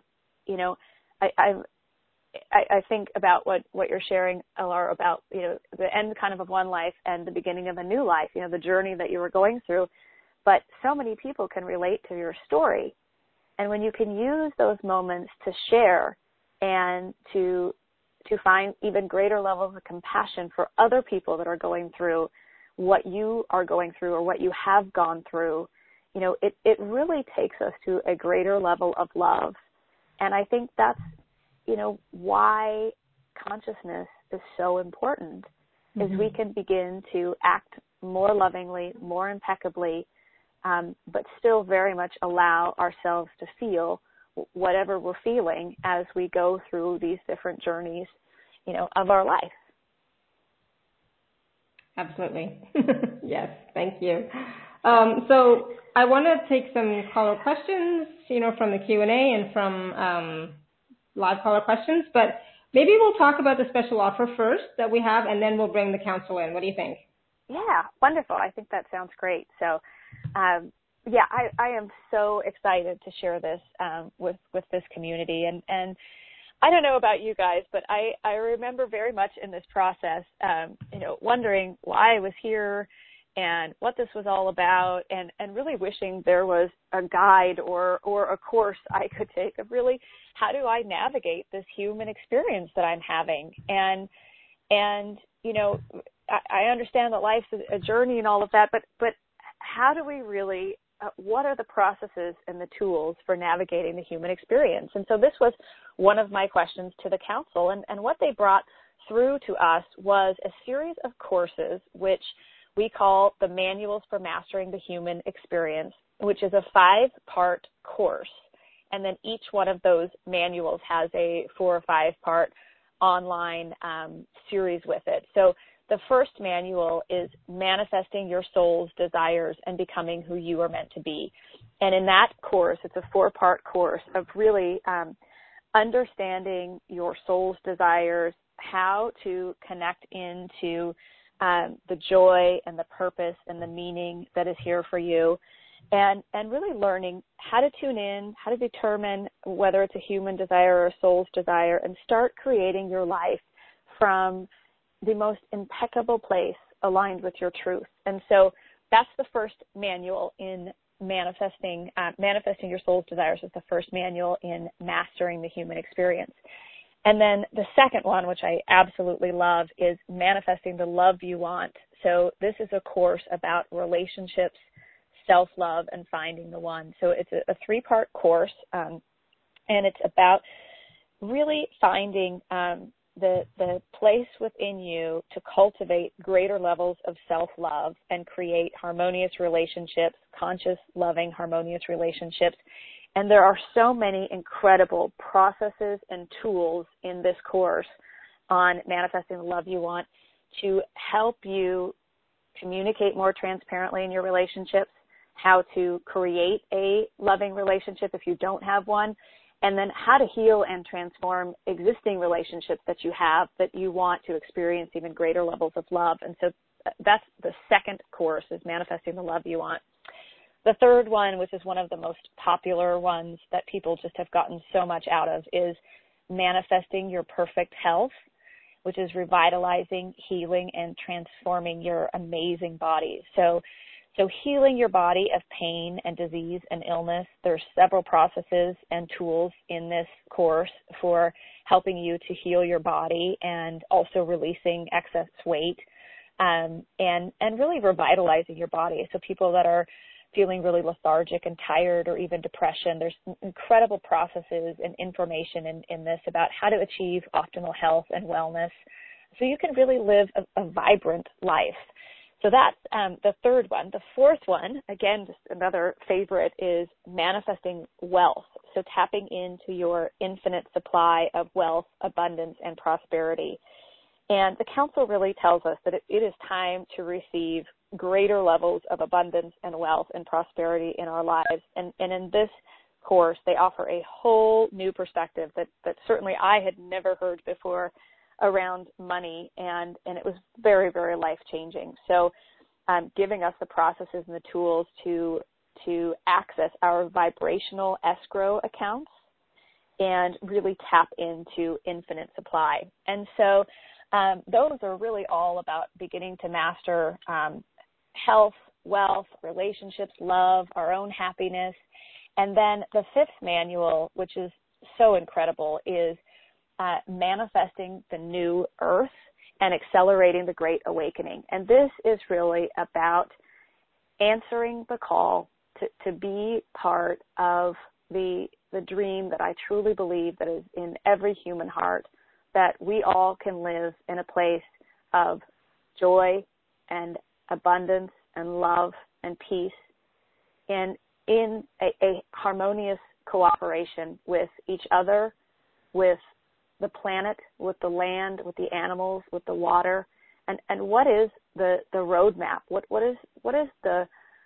B: I think about what you're sharing, Alar, about, the end kind of one life and the beginning of a new life, the journey that you were going through. But so many people can relate to your story. And when you can use those moments to share and to find even greater levels of compassion for other people that are going through what you are going through or what you have gone through, it really takes us to a greater level of love. And I think that's, why consciousness is so important, is we can begin to act more lovingly, more impeccably, but still very much allow ourselves to feel whatever we're feeling as we go through these different journeys, of our life.
A: Absolutely. Yes, thank you. So I want to take some caller questions, from the Q&A and from live caller questions, but maybe we'll talk about the special offer first that we have, and then we'll bring the council in. What do you think?
B: Yeah, wonderful. I think that sounds great. So, I am so excited to share this with this community. And I don't know about you guys, but I remember very much in this process, wondering why I was here and what this was all about, and really wishing there was a guide or a course I could take of really how do I navigate this human experience that I'm having. And I understand that life's a journey and all of that, but how do we really, what are the processes and the tools for navigating the human experience? And so this was one of my questions to the council, and what they brought through to us was a series of courses which we call the Manuals for Mastering the Human Experience, which is a 5-part course. And then each one of those manuals has a 4 or 5-part online series with it. So the first manual is Manifesting Your Soul's Desires and Becoming Who You Are Meant to Be. And in that course, it's a 4-part course of really understanding your soul's desires, how to connect into the joy and the purpose and the meaning that is here for you, and really learning how to tune in, how to determine whether it's a human desire or a soul's desire, and start creating your life from the most impeccable place aligned with your truth. And so that's the first manual in manifesting your soul's desires is the first manual in mastering the human experience. And then the second one, which I absolutely love, is manifesting the love you want. So this is a course about relationships, self-love, and finding the one. So it's a 3-part course, and it's about really finding the place within you to cultivate greater levels of self-love and create harmonious relationships, conscious, loving, harmonious relationships. And there are so many incredible processes and tools in this course on manifesting the love you want to help you communicate more transparently in your relationships, how to create a loving relationship if you don't have one, and then how to heal and transform existing relationships that you have that you want to experience even greater levels of love. And so that's the second course, is manifesting the love you want. The third one, which is one of the most popular ones that people just have gotten so much out of, is manifesting your perfect health, which is revitalizing, healing, and transforming your amazing body. So healing your body of pain and disease and illness, there's several processes and tools in this course for helping you to heal your body and also releasing excess weight, and really revitalizing your body. So people that are feeling really lethargic and tired, or even depression, there's incredible processes and information in this about how to achieve optimal health and wellness so you can really live a vibrant life. So that's the third one. The fourth one, again, just another favorite, is manifesting wealth. So tapping into your infinite supply of wealth, abundance, and prosperity. And the council really tells us that it is time to receive greater levels of abundance and wealth and prosperity in our lives. And in this course, they offer a whole new perspective that certainly I had never heard before around money, and it was very, very life-changing. So giving us the processes and the tools to access our vibrational escrow accounts and really tap into infinite supply. And so those are really all about beginning to master health, wealth, relationships, love, our own happiness. And then the fifth manual, which is so incredible, is manifesting the new earth and accelerating the Great Awakening. And this is really about answering the call to be part of the dream that I truly believe that is in every human heart, that we all can live in a place of joy and abundance and love and peace, and in a harmonious cooperation with each other, with the planet, with the land, with the animals, with the water, and what is the roadmap? What is the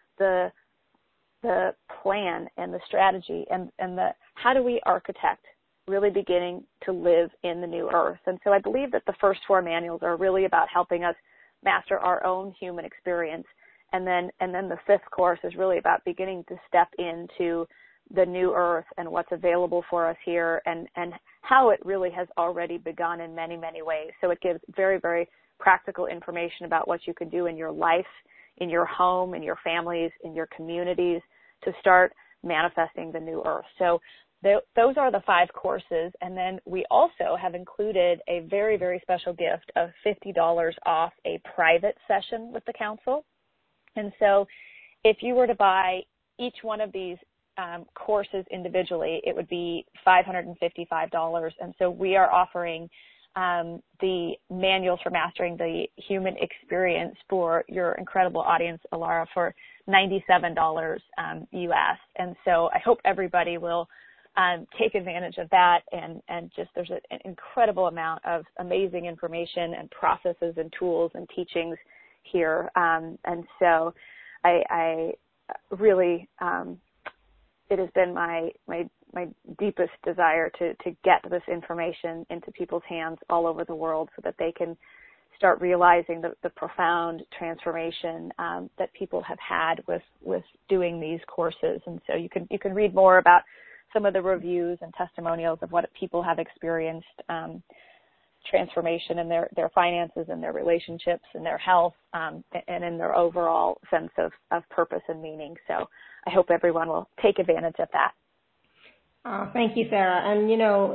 B: plan and the strategy and the how do we architect really beginning to live in the new earth? And so I believe that the first four manuals are really about helping us master our own human experience, and then the fifth course is really about beginning to step into the new earth and what's available for us here, and how it really has already begun in many, many ways. So it gives very, very practical information about what you can do in your life, in your home, in your families, in your communities to start manifesting the new earth. So those are the 5 courses. And then we also have included a very, very special gift of $50 off a private session with the council. And so if you were to buy each one of these courses individually, it would be $555. And so we are offering the manuals for mastering the human experience for your incredible audience, Alara, for $97 US. And so I hope everybody will take advantage of that, and just there's an incredible amount of amazing information and processes and tools and teachings here. And so I really it has been my deepest desire to get this information into people's hands all over the world so that they can start realizing the profound transformation that people have had with doing these courses. And so you can read more about some of the reviews and testimonials of what people have experienced, transformation in their finances and their relationships and their health, and in their overall sense of purpose and meaning. So I hope everyone will take advantage of that.
A: Thank you, Sarah. And,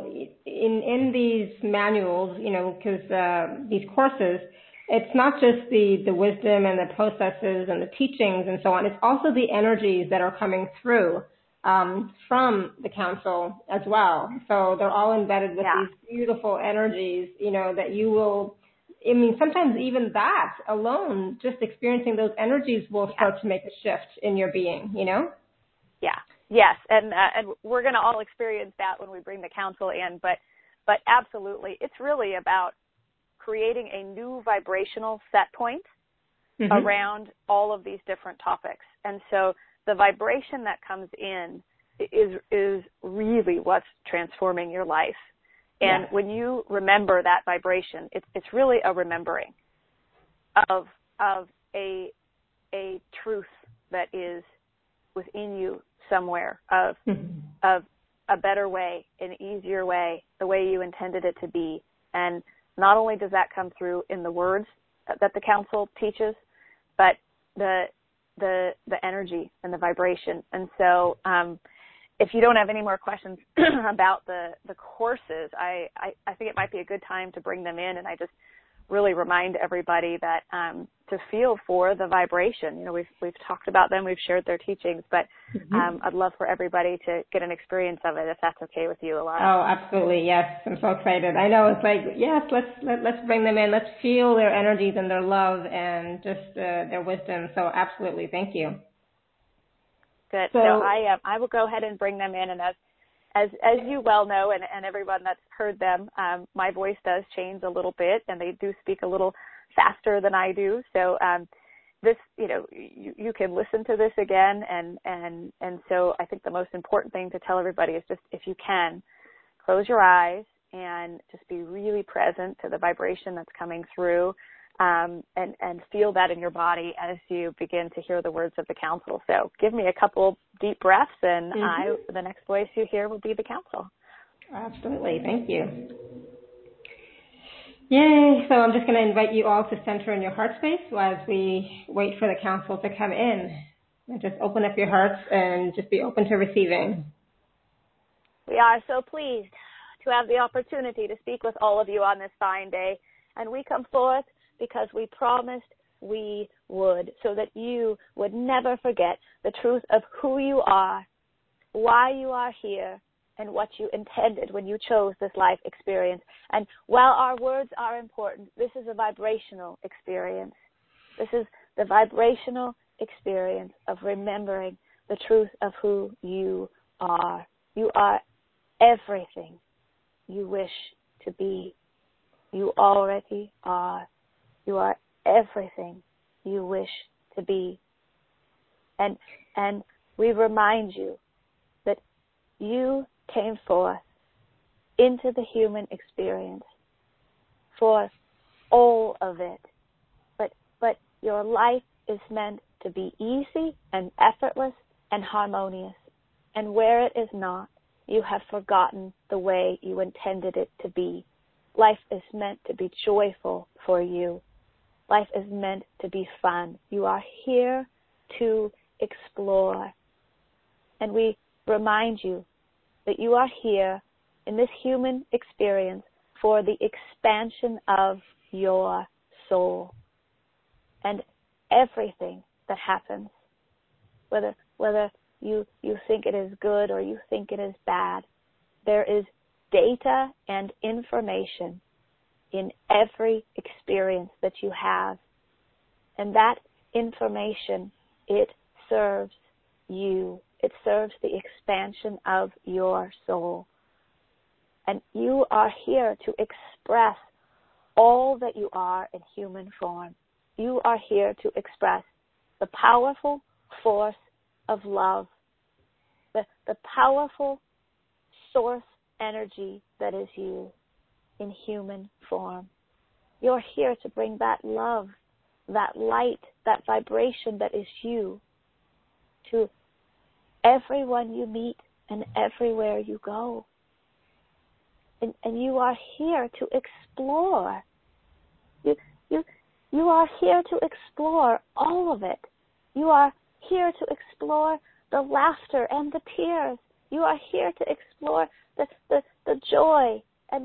A: in these manuals, because these courses, it's not just the wisdom and the processes and the teachings and so on. It's also the energies that are coming through from the council as well. So they're all embedded with these beautiful energies, that you will, sometimes even that alone, just experiencing those energies will start to make a shift in your being,
B: Yeah. Yes. And we're going to all experience that when we bring the council in, but absolutely, it's really about creating a new vibrational set point around all of these different topics. And so the vibration that comes in is really what's transforming your life. And when you remember that vibration, it's really a remembering of a truth that is within you somewhere, of a better way, an easier way, the way you intended it to be. And not only does that come through in the words that the council teaches, but the energy and the vibration. And so if you don't have any more questions about the courses, I think it might be a good time to bring them in. And I just really remind everybody that to feel for the vibration. We've talked about them, we've shared their teachings, but I'd love for everybody to get an experience of it, if that's okay with you, Alara.
A: Oh, absolutely, yes. I'm so excited. I know it's like, yes, let's bring them in. Let's feel their energies and their love and just their wisdom. So absolutely, thank you.
B: Good. So I will go ahead and bring them in, and as you well know, and everyone that's heard them, my voice does change a little bit, and they do speak a little faster than I do. So this, you can listen to this again, and so I think the most important thing to tell everybody is just, if you can, close your eyes and just be really present to the vibration that's coming through, and feel that in your body as you begin to hear the words of the council. So give me a couple deep breaths, and the next voice you hear will be the council.
A: Absolutely. Thank you. Yay. So I'm just going to invite you all to center in your heart space as we wait for the council to come in. And just open up your hearts and just be open to receiving.
B: We are so pleased to have the opportunity to speak with all of you on this fine day. And we come forth because we promised we would, so that you would never forget the truth of who you are, why you are here, and what you intended when you chose this life experience. And while our words are important, this is a vibrational experience. This is the vibrational experience of remembering the truth of who you are. You are everything you wish to be. You already are. You are everything you wish to be. And we remind you that you came forth into the human experience for all of it. But your life is meant to be easy and effortless and harmonious. And where it is not, you have forgotten the way you intended it to be. Life is meant to be joyful for you. Life is meant to be fun. You are here to explore. And we remind you that you are here in this human experience for the expansion of your soul. And everything that happens, whether you think it is good or you think it is bad, there is data and information in every experience that you have. And that information, it serves you. It serves the expansion of your soul. And you are here to express all that you are in human form. You are here to express the powerful force of love, the powerful source energy that is you in human form. You're here to bring that love, that light, that vibration that is you to everyone you meet and everywhere you go. And you are here to explore. You are here to explore all of it. You are here to explore the laughter and the tears. You are here to explore the joy and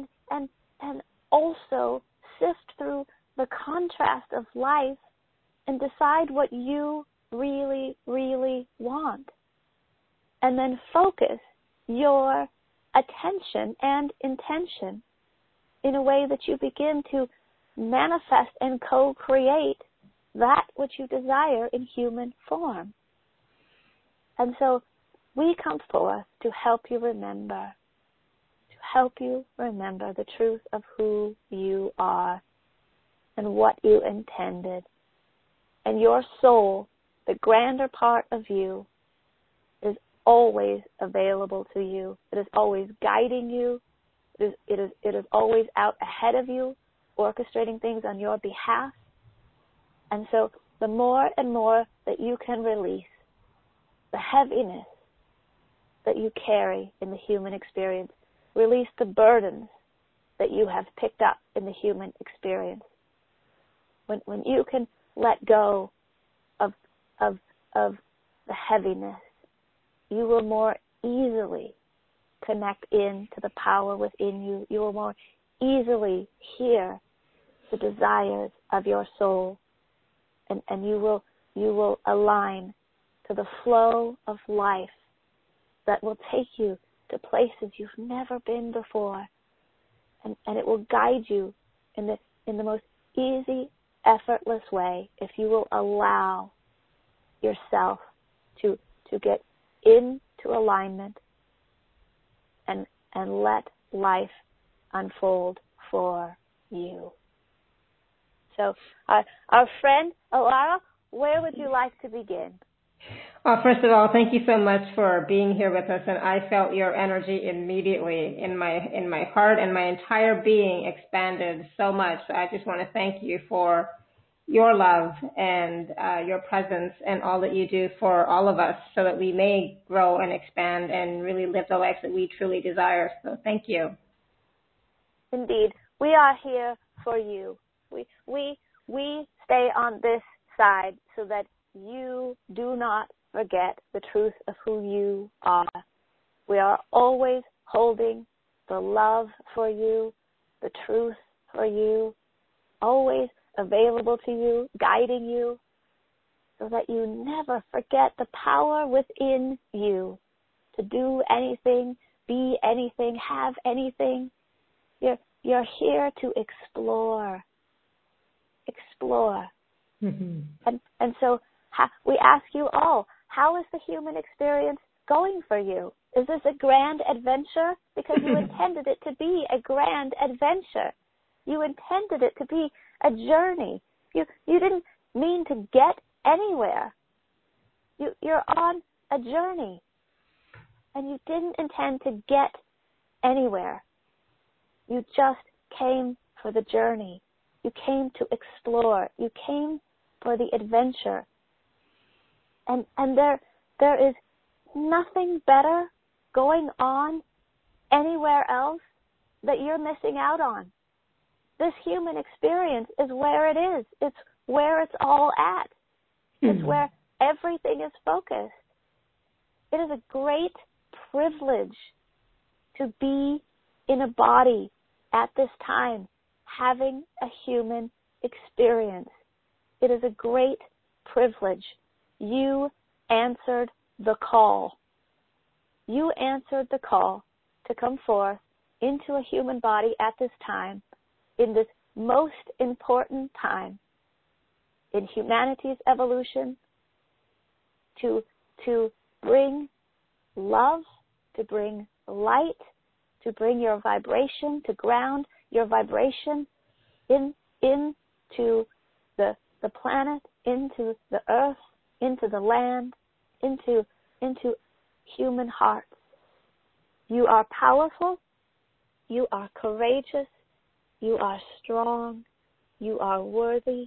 B: also sift through the contrast of life and decide what you really, really want. And then focus your attention and intention in a way that you begin to manifest and co-create that which you desire in human form. And so we come forth to help you remember the truth of who you are and what you intended. And your soul, the grander part of you, is always available to you. It is always guiding you. It is always out ahead of you, orchestrating things on your behalf. And so the more and more that you can release the heaviness that you carry in the human experience, release the burdens that you have picked up in the human experience. When you can let go of the heaviness, you will more easily connect in to the power within you. You will more easily hear the desires of your soul, and you will align to the flow of life that will take you to places you've never been before, and it will guide you in the most easy, effortless way if you will allow yourself to get into alignment and let life unfold for you. So, our friend Alara, where would you like to begin?
A: First of all, thank you so much for being here with us, and I felt your energy immediately in my heart, and my entire being expanded so much. I just want to thank you for your love and your presence and all that you do for all of us so that we may grow and expand and really live the life that we truly desire. So thank you.
B: Indeed. We are here for you. We stay on this side so that you do not forget the truth of who you are. We are always holding the love for you, the truth for you, always available to you, guiding you, so that you never forget the power within you to do anything, be anything, have anything. You're here to explore. Explore.
A: Mm-hmm.
B: And so we ask you all, how is the human experience going for you? Is this a grand adventure? Because you intended it to be a grand adventure. You intended it to be a journey. You didn't mean to get anywhere. You're on a journey. And you didn't intend to get anywhere. You just came for the journey. You came to explore. You came for the adventure. And there is nothing better going on anywhere else that you're missing out on. This human experience is where it is. It's where it's all at. It's where everything is focused. It is a great privilege to be in a body at this time, having a human experience. It is a great privilege. You answered the call. You answered the call to come forth into a human body at this time, in this most important time in humanity's evolution, to bring love, to bring light, to bring your vibration, to ground your vibration into the planet, into the earth, into the land, into human hearts. You are powerful. You are courageous. You are strong. You are worthy.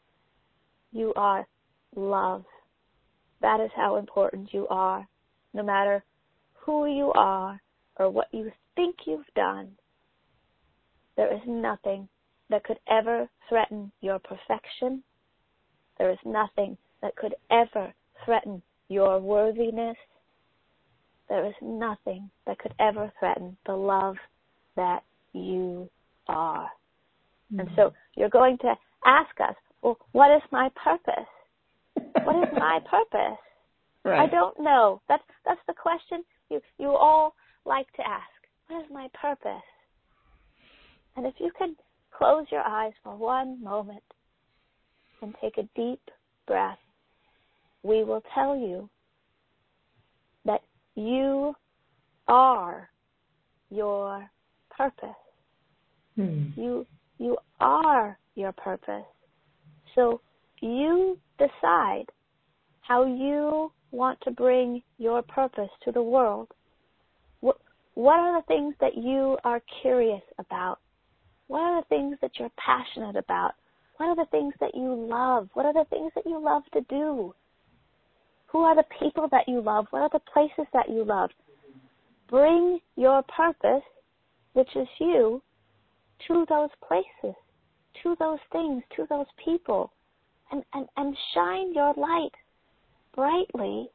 B: You are love. That is how important you are. No matter who you are or what you think you've done, there is nothing that could ever threaten your perfection. There is nothing that could ever threaten your worthiness. There is nothing that could ever threaten the love that you are. Mm-hmm. And so you're going to ask us, well, what is my purpose? What is my purpose? Right. I don't know. That's the question you all like to ask. What is my purpose? And if you can close your eyes for one moment and take a deep breath, we will tell you that you are your purpose. You are your purpose. So you decide how you want to bring your purpose to the world. What are the things that you are curious about? What are the things that you're passionate about? What are the things that you love? What are the things that you love to do? Who are the people that you love? What are the places that you love? Bring your purpose, which is you, to those places, to those things, to those people, and shine your light brightly.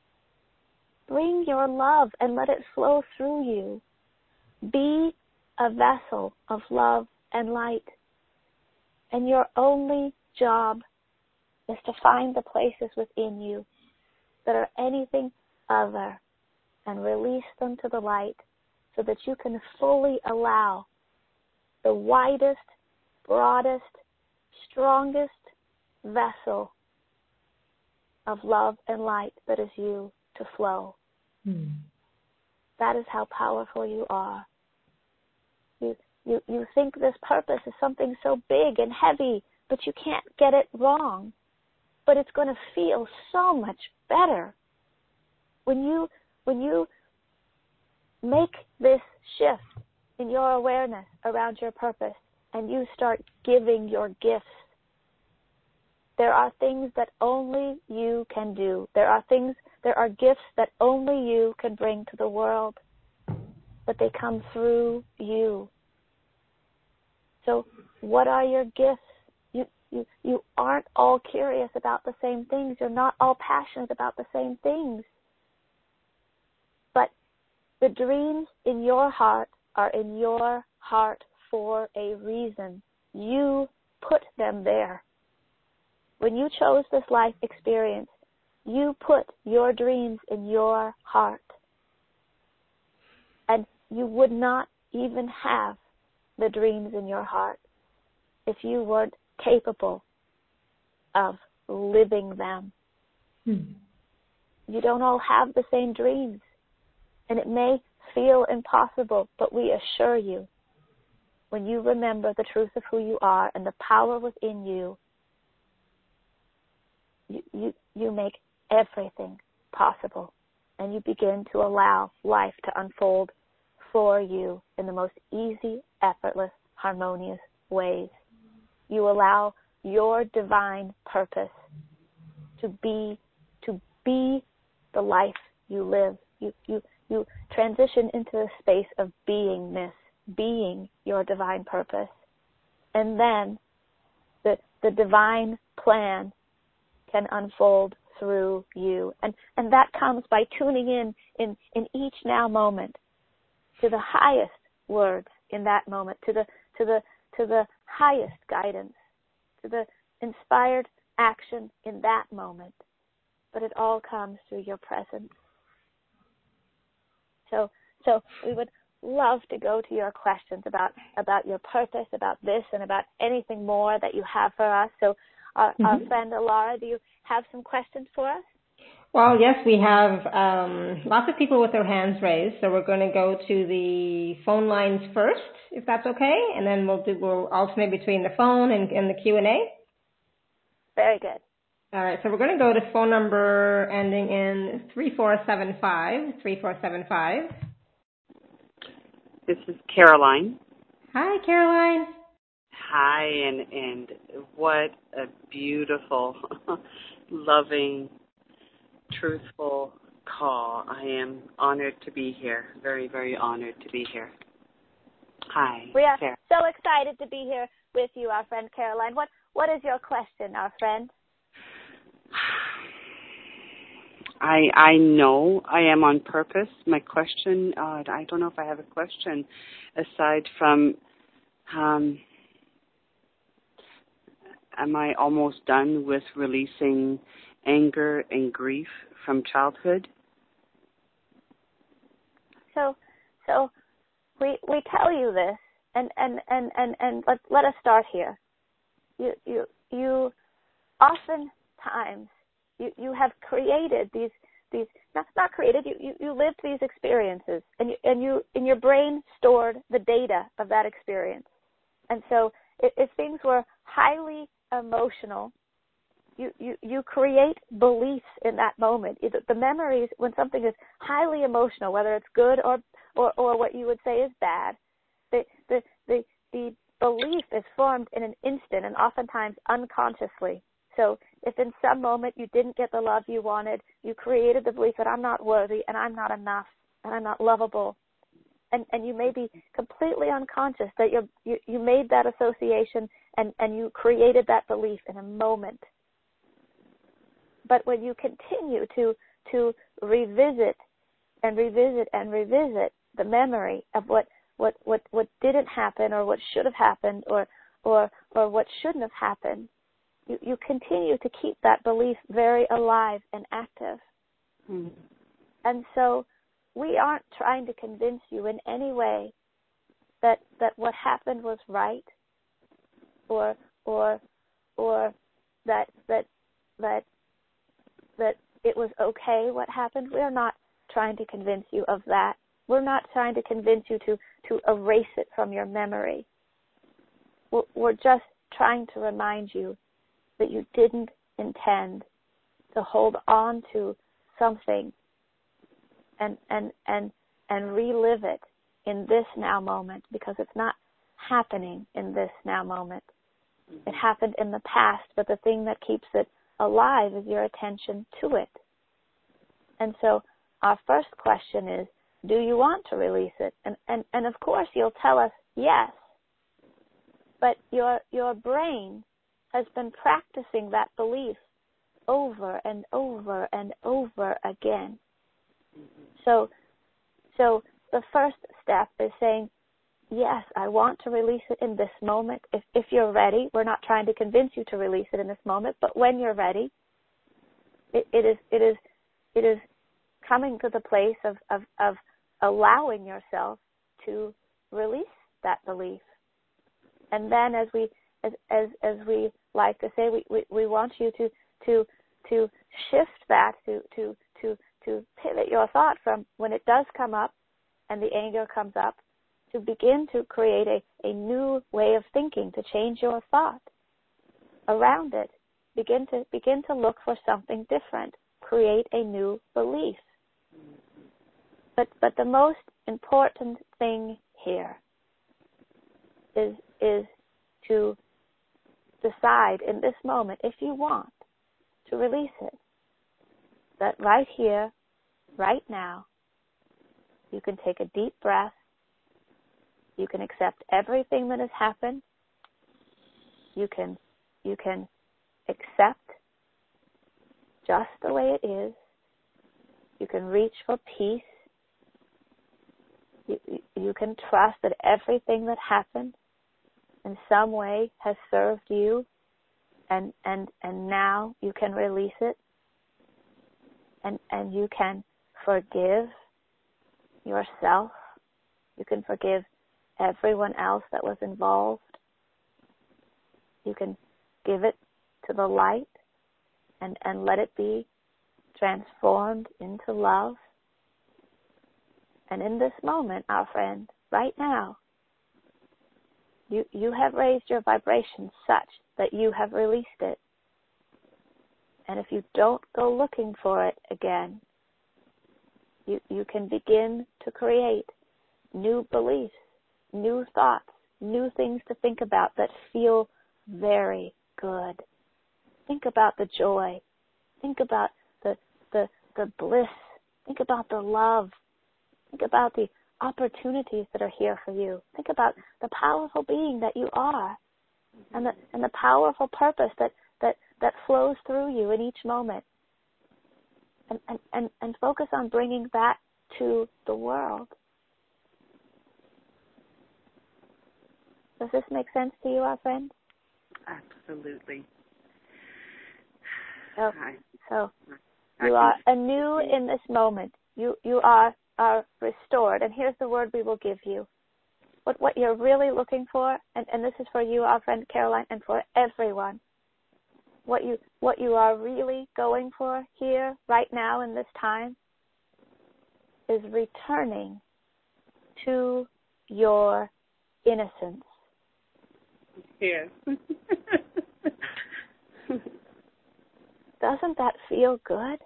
B: Bring your love and let it flow through you. Be a vessel of love and light. And your only job is to find the places within you that are anything other and release them to the light so that you can fully allow the widest, broadest, strongest vessel of love and light that is you to flow. That is how powerful you are. You think this purpose is something so big and heavy, but you can't get it wrong. But it's going to feel so much better when you make this shift in your awareness around your purpose and you start giving your gifts. There are things that only you can do. There are gifts that only you can bring to the world, but they come through you. So what are your gifts? You aren't all curious about the same things. You're not all passionate about the same things. But the dreams in your heart are in your heart for a reason. You put them there. When you chose this life experience, you put your dreams in your heart. And you would not even have the dreams in your heart if you weren't capable of living them. You don't all have the same dreams. And it may feel impossible, but we assure you, when you remember the truth of who you are and the power within you, you make everything possible. And you begin to allow life to unfold for you in the most easy, effortless, harmonious ways. You allow your divine purpose to be the life you live. You transition into the space of beingness, being your divine purpose. And then the divine plan can unfold through you. And that comes by tuning in each now moment to the highest words in that moment, to the highest guidance, to the inspired action in that moment. But it all comes through your presence. So we would love to go to your questions about your purpose, about this, and about anything more that you have for us. So our friend Alara, do you have some questions for us?
A: Well, yes, we have lots of people with their hands raised, so we're going to go to the phone lines first, if that's okay, and then we'll alternate between the phone and the Q&A.
B: Very good.
A: All right, so we're going to go to phone number ending in 3475. 3475.
C: This is Caroline.
A: Hi, Caroline.
C: Hi, and what a beautiful, loving, truthful call. I am honored to be here. Very, very honored to be here. Hi,
B: We are
C: Sarah.
B: so excited to be here with you, our friend Caroline. What is your question, our friend?
C: I know I am on purpose. My question, I don't know if I have a question aside from, am I almost done with releasing anger and grief from childhood?
B: So we tell you this, and let us start here. You oftentimes you have created these not created, you lived these experiences, and you in your brain stored the data of that experience. And so if things were highly emotional, you create beliefs in that moment. The memories, when something is highly emotional, whether it's good or what you would say is bad, the belief is formed in an instant and oftentimes unconsciously. So if in some moment you didn't get the love you wanted, you created the belief that I'm not worthy and I'm not enough and I'm not lovable. And you may be completely unconscious that you made that association and you created that belief in a moment. But when you continue to revisit and revisit and revisit the memory of what didn't happen or what should have happened or what shouldn't have happened, you continue to keep that belief very alive and active.
C: Mm-hmm.
B: And so we aren't trying to convince you in any way that what happened was right or that it was okay what happened. We're not trying to convince you of that. We're not trying to convince you to erase it from your memory. We're just trying to remind you that you didn't intend to hold on to something and relive it in this now moment, because it's not happening in this now moment. It happened in the past, but the thing that keeps it alive is your attention to it. And so our first question is, do you want to release it? And of course you'll tell us yes, but your brain has been practicing that belief over and over and over again. So the first step is saying, yes, I want to release it in this moment. If you're ready, we're not trying to convince you to release it in this moment, but when you're ready, it is coming to the place of allowing yourself to release that belief. And then as we like to say, we want you to shift that, to pivot your thought from when it does come up and the anger comes up, to begin to create a new way of thinking, to change your thought around it. Begin to look for something different. Create a new belief. But the most important thing here is to decide in this moment, if you want to release it, that right here, right now, you can take a deep breath. You can accept everything that has happened. You can accept just the way it is. You can reach for peace. You can trust that everything that happened in some way has served you, and now you can release it, and you can forgive yourself. You can forgive everyone else that was involved. You can give it to the light and let it be transformed into love. And in this moment, our friend, right now, you have raised your vibration such that you have released it. And if you don't go looking for it again, you can begin to create new beliefs, new thoughts, new things to think about that feel very good. Think about the joy. Think about the bliss. Think about the love. Think about the opportunities that are here for you. Think about the powerful being that you are, and the powerful purpose that flows through you in each moment. And focus on bringing that to the world. Does this make sense to you, our friend?
C: Absolutely.
B: So you are anew in this moment. You are restored. And here's the word we will give you. What you're really looking for, and this is for you, our friend Caroline, and for everyone. What you are really going for here, right now, in this time, is returning to your innocence.
C: Yes.
B: Doesn't that feel good?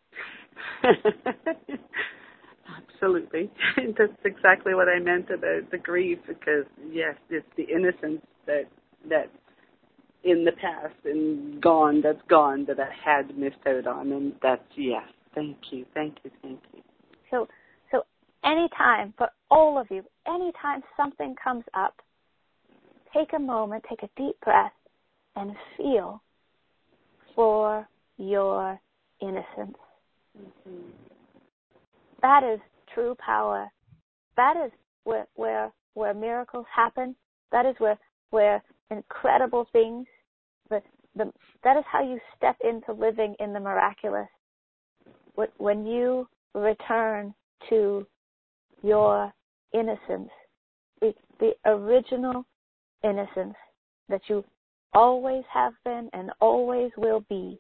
C: Absolutely. That's exactly what I meant about the grief, because, yes, it's the innocence that's in the past and gone, that I had missed out on, and that's, yes. Thank you.
B: So anytime, for all of you, anytime something comes up, take a moment, take a deep breath, and feel for your innocence. Mm-hmm. That is true power. That is where miracles happen. That is where incredible things, that is how you step into living in the miraculous. When you return to your innocence, the original innocence that you always have been and always will be.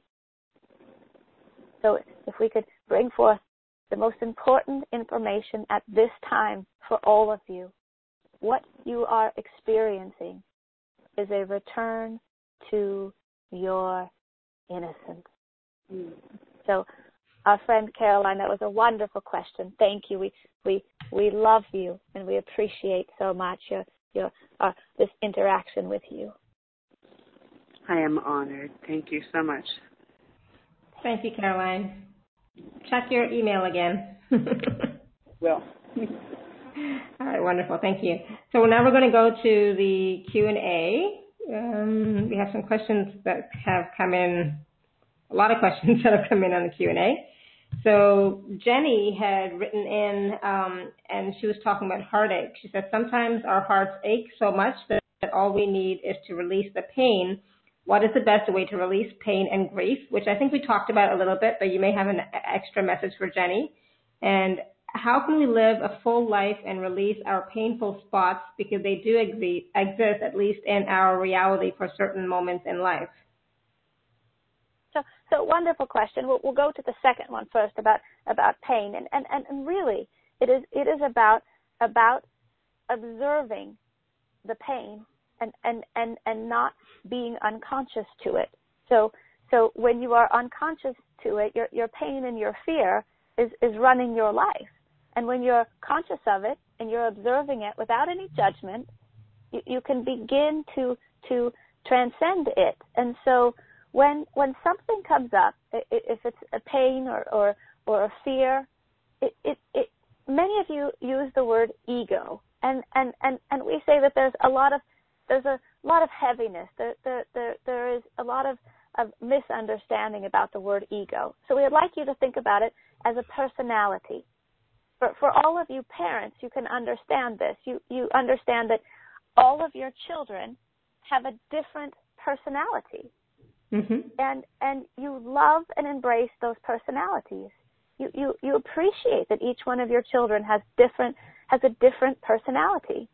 B: So if we could bring forth the most important information at this time for all of you, what you are experiencing is a return to your innocence. Mm. So, our friend Caroline, that was a wonderful question. Thank you. We love you, and we appreciate so much your this interaction with you.
C: I am honored. Thank you so much.
A: Thank you, Caroline. Check your email again.
C: Well.
A: All right, wonderful. Thank you. So now we're going to go to the Q&A. We have some questions that have come in, a lot of questions that have come in on the Q&A. So Jenny had written in, and she was talking about heartache. She said, sometimes our hearts ache so much that all we need is to release the pain. What is the best way to release pain and grief? Which I think we talked about a little bit, but you may have an extra message for Jenny. And how can we live a full life and release our painful spots, because they do exist, at least in our reality, for certain moments in life?
B: So wonderful question. We'll go to the second one first about pain, and really it is about observing the pain and not being unconscious to it. So when you are unconscious to it, your pain and your fear is running your life. And when you're conscious of it and you're observing it without any judgment, you can begin to transcend it. And so when something comes up, if it's a pain or a fear, many of you use the word ego, and we say that there's a lot of heaviness. There is a lot of misunderstanding about the word ego. So we'd like you to think about it as a personality. For all of you parents, you can understand this. You understand that all of your children have a different personality. Mm-hmm. And you love and embrace those personalities. You appreciate that each one of your children has a different personality.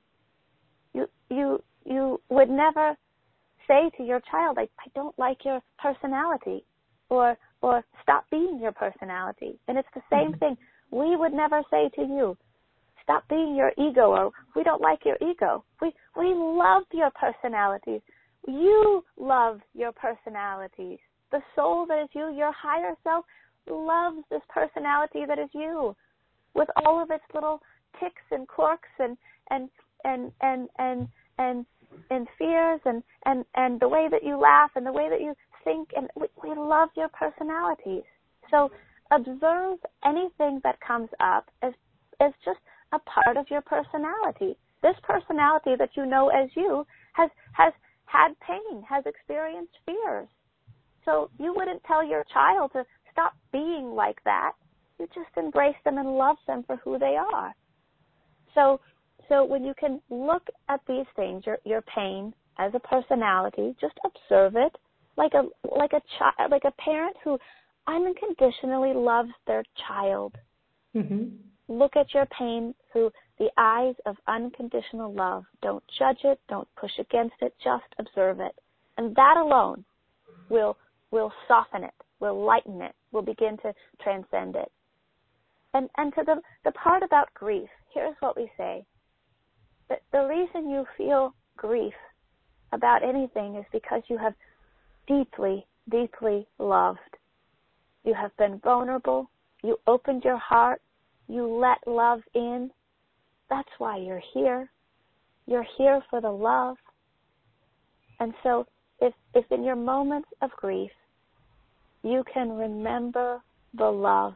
B: You would never say to your child, I don't like your personality, or stop being your personality. And it's the same thing. We would never say to you, stop being your ego, or we don't like your ego. We love your personalities. You love your personalities. The soul that is you, your higher self, loves this personality that is you, with all of its little ticks and quirks and and fears and the way that you laugh and the way that you think, and we love your personalities. So observe anything that comes up as just a part of your personality. This personality that you know as you has had pain, has experienced fears. So you wouldn't tell your child to stop being like that. You just embrace them and love them for who they are. So when you can look at these things, your pain as a personality, just observe it like a parent who unconditionally loves their child.
A: Mm-hmm.
B: Look at your pain through the eyes of unconditional love. Don't judge it. Don't push against it. Just observe it. And that alone will soften it, will lighten it, will begin to transcend it. And to the part about grief, here's what we say. That the reason you feel grief about anything is because you have deeply, deeply loved. You have been vulnerable. You opened your heart. You let love in. That's why you're here. You're here for the love. And so if in your moments of grief, you can remember the love.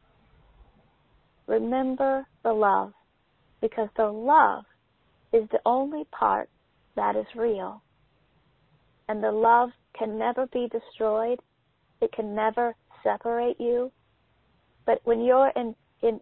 B: Remember the love, because the love is the only part that is real. And the love can never be destroyed. It can never separate you. But when you're in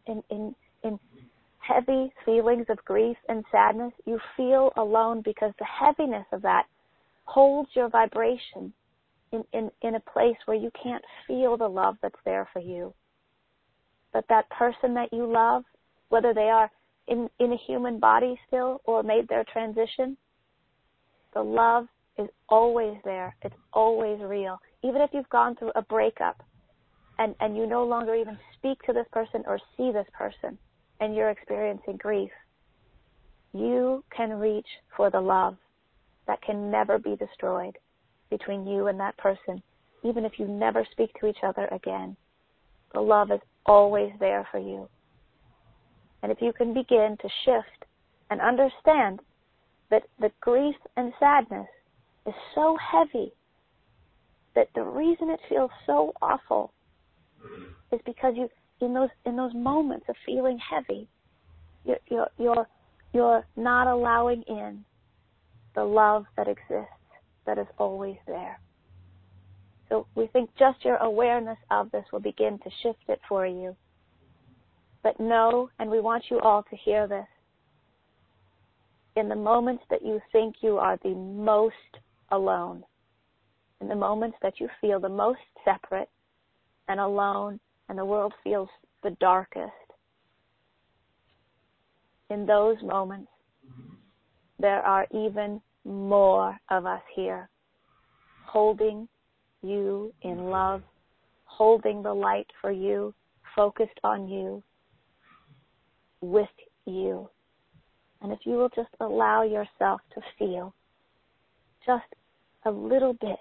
B: heavy feelings of grief and sadness, you feel alone because the heaviness of that holds your vibration in a place where you can't feel the love that's there for you. But that person that you love, whether they are in a human body still or made their transition, the love is always there. It's always real. Even if you've gone through a breakup and you no longer even speak to this person or see this person and you're experiencing grief, you can reach for the love that can never be destroyed between you and that person, even if you never speak to each other again. The love is always there for you. And if you can begin to shift and understand that the grief and sadness is so heavy, that the reason it feels so awful is because you, in those moments of feeling heavy, you're not allowing in the love that exists, that is always there. So we think just your awareness of this will begin to shift it for you. But know, and we want you all to hear this, in the moments that you think you are the most alone, in the moments that you feel the most separate and alone and the world feels the darkest, in those moments, there are even more of us here, holding you in love, holding the light for you, focused on you, with you. And if you will just allow yourself to feel just a little bit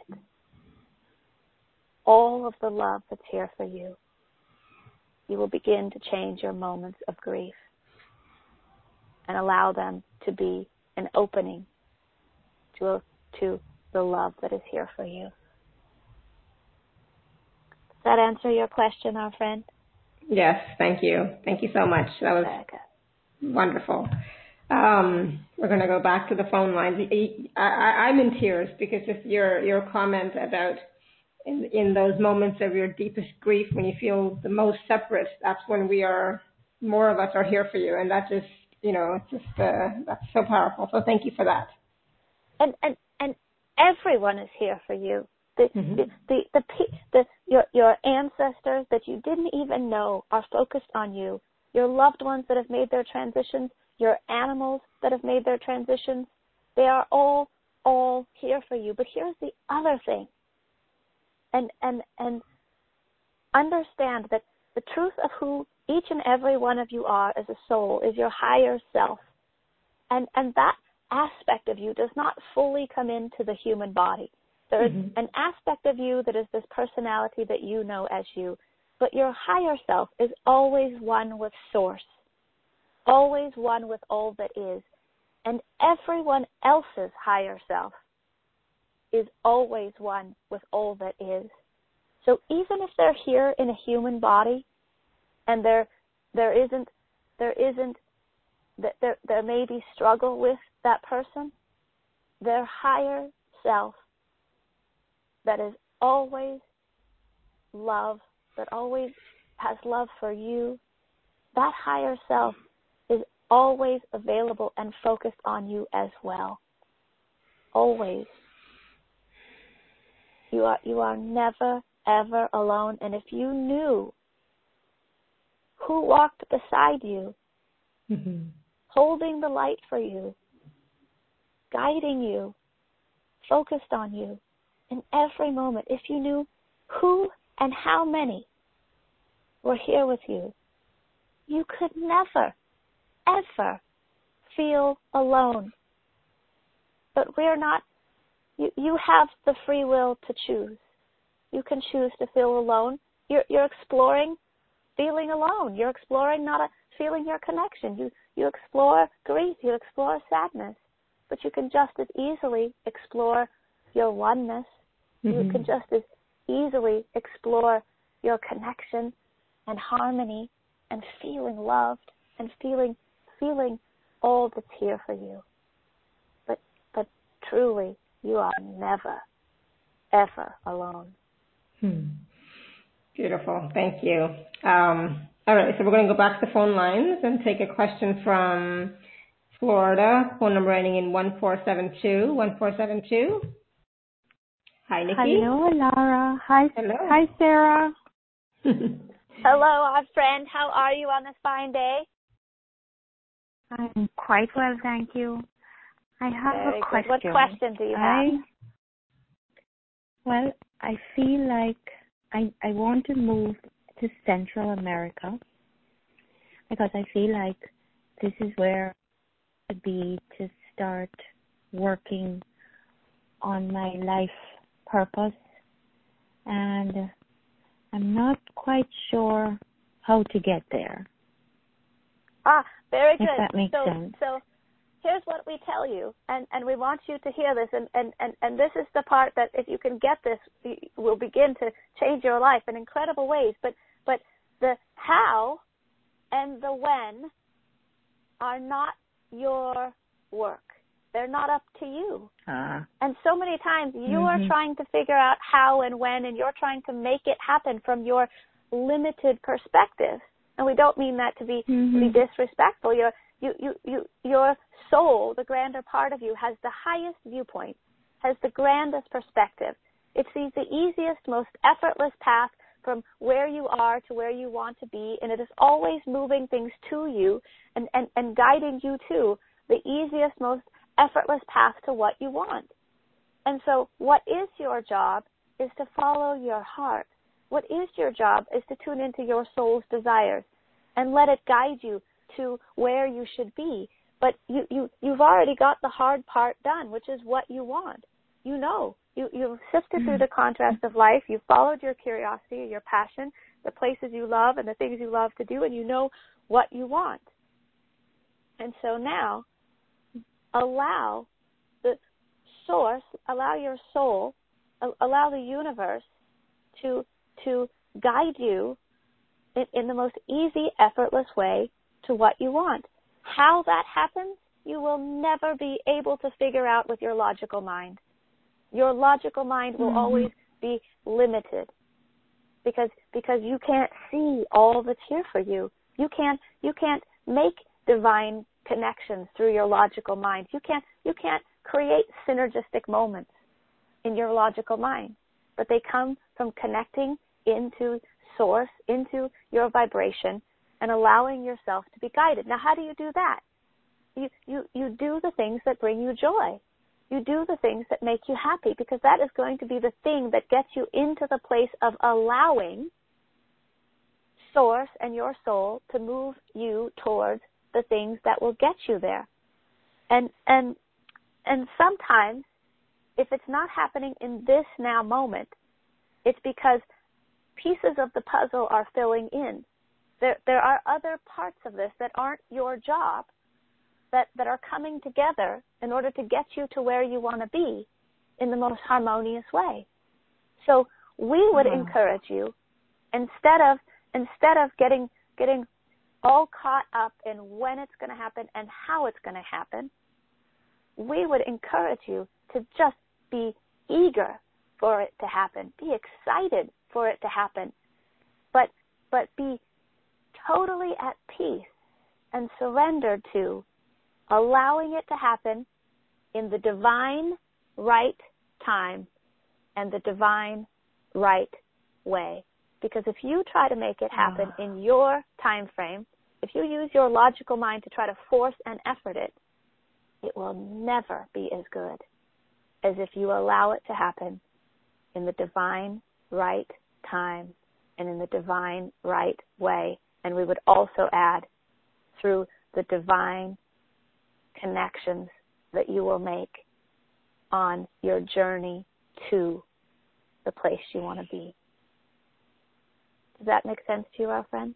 B: all of the love that's here for you, you will begin to change your moments of grief and allow them to be an opening to the love that is here for you. Does that answer your question, our friend?
A: Yes, thank you. Thank you so much. That was wonderful. We're going to go back to the phone lines. I'm in tears because just your comment about in those moments of your deepest grief, when you feel the most separate, that's when more of us are here for you. And that just, that's so powerful. So thank you for that.
B: And everyone is here for you. Your ancestors that you didn't even know are focused on you. Your loved ones that have made their transitions, your animals that have made their transitions, they are all here for you. But here's the other thing. And understand that the truth of who each and every one of you are as a soul is your higher self. And that aspect of you does not fully come into the human body. There is an aspect of you that is this personality that you know as you. But your higher self is always one with Source, always one with all that is. And everyone else's higher self is always one with all that is. So even if they're here in a human body, and there may be struggle with that person, their higher self that is always love, that always has love for you, that higher self is always available and focused on you as well. Always. You are never, ever alone. And if you knew who walked beside you, holding the light for you, guiding you, focused on you in every moment, if you knew who and how many were here with you, you could never, ever feel alone. But we're not, you have the free will to choose. You can choose to feel alone. You're exploring feeling alone. You're exploring not feeling your connection. You explore grief. You explore sadness. But you can just as easily explore your oneness. You can just as easily explore your connection and harmony and feeling loved and feeling all that's here for you. But truly, you are never, ever alone.
A: Beautiful. Thank you. All right, so we're going to go back to the phone lines and take a question from Florida, phone number ending in 1472. 1472. Hi, Nikki.
D: Hello, Laura. Hi.
A: Hello.
D: Hi, Sarah.
B: Hello, our friend. How are you on this fine day?
D: I'm quite well, thank you. I have
B: Very
D: a question.
B: Good. What question do you have?
D: Well, I feel like I want to move to Central America because I feel like this is where I should be to start working on my life purpose, and I'm not quite sure how to get there.
B: Very good.
D: If that makes sense.
B: So here's what we tell you, and we want you to hear this, and this is the part that if you can get this, will begin to change your life in incredible ways. But the how and the when are not your work. They're not up to you. And so many times you are trying to figure out how and when, and you're trying to make it happen from your limited perspective. And we don't mean that to be disrespectful. Your soul, the grander part of you, has the highest viewpoint, has the grandest perspective. It sees the easiest, most effortless path from where you are to where you want to be, and it is always moving things to you and guiding you to the easiest, most effortless path to what you want. And so what is your job is to follow your heart. What is your job is to tune into your soul's desires and let it guide you to where you should be. But you've already got the hard part done, which is what you want. You know, you've sifted through the contrast of life. You've followed your curiosity, your passion, the places you love and the things you love to do, and you know what you want. And so now, allow the source, allow your soul, allow the universe to guide you in the most easy, effortless way to what you want. How that happens, you will never be able to figure out with your logical mind. Your logical mind will always be limited because you can't see all that's here for you. You can't make divine connections through your logical mind. You can't create synergistic moments in your logical mind, but they come from connecting into source, into your vibration, and allowing yourself to be guided. Now, how do you do that? You do the things that bring you joy. You do the things that make you happy, because that is going to be the thing that gets you into the place of allowing source and your soul to move you towards the things that will get you there. And sometimes, if it's not happening in this now moment, it's because pieces of the puzzle are filling in. There are other parts of this that aren't your job, that are coming together in order to get you to where you want to be in the most harmonious way. So we would encourage you, instead of getting all caught up in when it's going to happen and how it's going to happen, we would encourage you to just be eager for it to happen, be excited for it to happen, but be totally at peace and surrendered to allowing it to happen in the divine right time and the divine right way. Because if you try to make it happen in your time frame, if you use your logical mind to try to force and effort it, it will never be as good as if you allow it to happen in the divine right time and in the divine right way. And we would also add through the divine connections that you will make on your journey to the place you want to be. Does that make sense to you, our friend?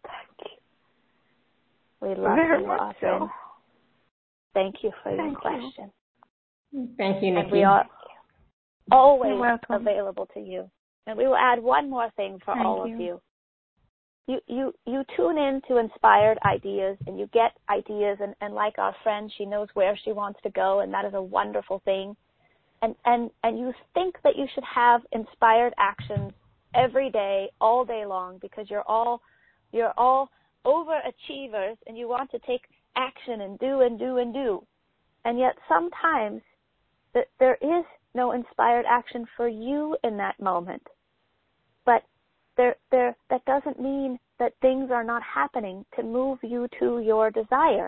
B: We love you, our friend. Thank you for your question.
A: Thank you, Nikki.
B: And we are always available to you. And we will add one more thing for all of you. You tune in to inspired ideas, and you get ideas, and like our friend, she knows where she wants to go, and that is a wonderful thing. And you think that you should have inspired actions every day, all day long, because you're all overachievers, and you want to take action and do and do and do. And yet sometimes there is no inspired action for you in that moment. But that doesn't mean that things are not happening to move you to your desire.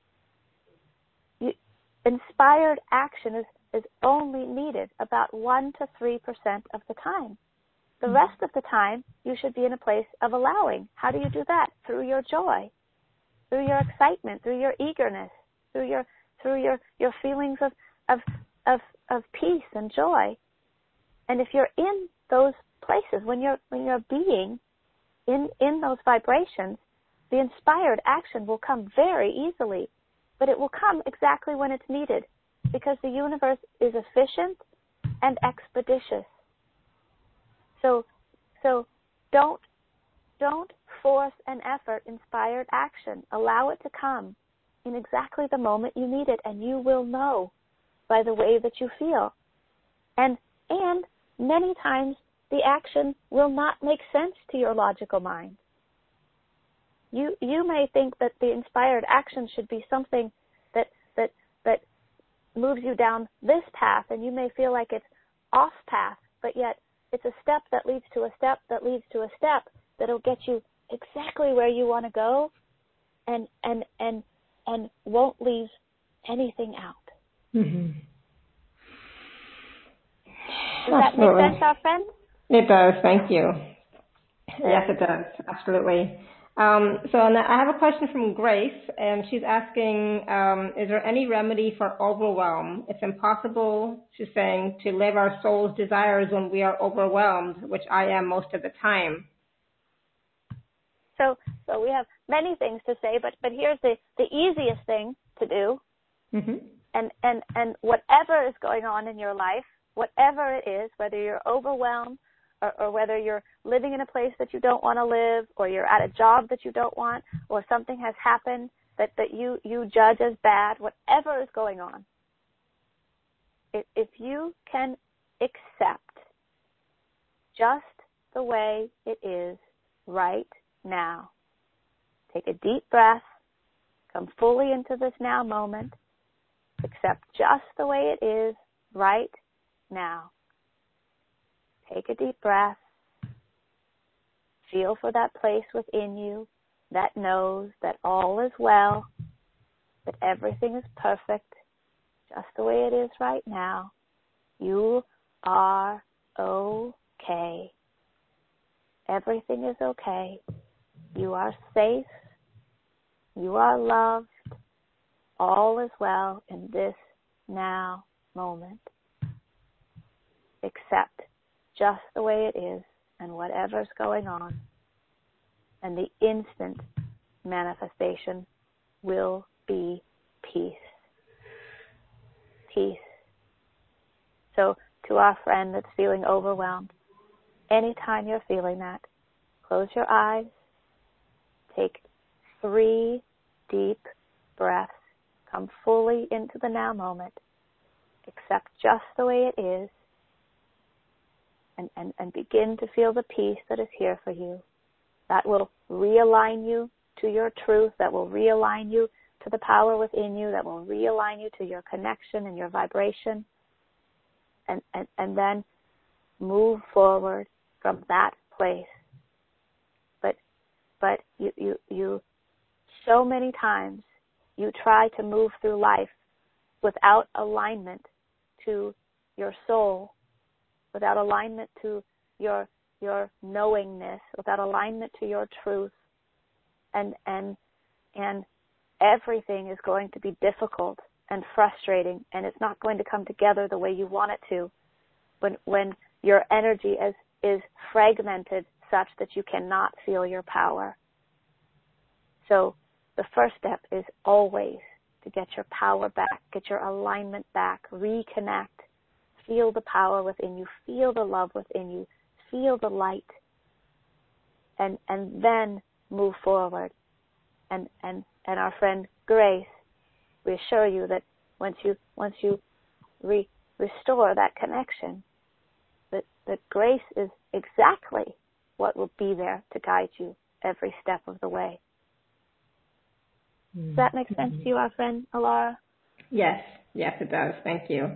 B: Inspired action is only needed about 1% to 3% of the time. The rest of the time, you should be in a place of allowing. How do you do that? Through your joy, through your excitement, through your eagerness, through your feelings of peace and joy. And if you're in those places, when you're being in those vibrations, the inspired action will come very easily, but it will come exactly when it's needed, because the universe is efficient and expeditious. So don't force an effort inspired action. Allow it to come in exactly the moment you need it, and you will know by the way that you feel. And many times the action will not make sense to your logical mind. You may think that the inspired action should be something that moves you down this path, and you may feel like it's off path, but yet it's a step that leads to a step that leads to a step that'll get you exactly where you want to go, and won't leave anything out.
A: Mm-hmm.
B: Does that make sense, our friend?
A: It does. Thank you. Yes, it does. Absolutely. So I have a question from Grace, and she's asking, is there any remedy for overwhelm? It's impossible, she's saying, to live our soul's desires when we are overwhelmed, which I am most of the time.
B: So we have many things to say, but here's the easiest thing to do.
A: Mm-hmm.
B: And whatever is going on in your life, whatever it is, whether you're overwhelmed or whether you're living in a place that you don't want to live, or you're at a job that you don't want, or something has happened that you judge as bad, whatever is going on, if you can accept just the way it is right now, take a deep breath, come fully into this now moment, accept just the way it is right now. Take a deep breath. Feel for that place within you that knows that all is well, that everything is perfect, just the way it is right now. You are okay. Everything is okay. You are safe. You are loved. All is well in this now moment. Accept just the way it is and whatever's going on, and the instant manifestation will be peace. peace. So to our friend that's feeling overwhelmed, anytime you're feeling that, close your eyes, take 3 deep breaths, come fully into the now moment, accept just the way it is, and begin to feel the peace that is here for you. That will realign you to your truth, that will realign you to the power within you, that will realign you to your connection and your vibration, and then move forward from that place. But you so many times you try to move through life without alignment to your soul, without alignment to your knowingness, without alignment to your truth, and everything is going to be difficult and frustrating, and it's not going to come together the way you want it to when your energy is fragmented such that you cannot feel your power. So the first step is always to get your power back, get your alignment back, reconnect, feel the power within you, feel the love within you, feel the light, and then move forward. And our friend Grace, we assure you that once you restore that connection, that Grace is exactly what will be there to guide you every step of the way. Does that make sense to you, our friend Alara?
A: Yes, it does. Thank you.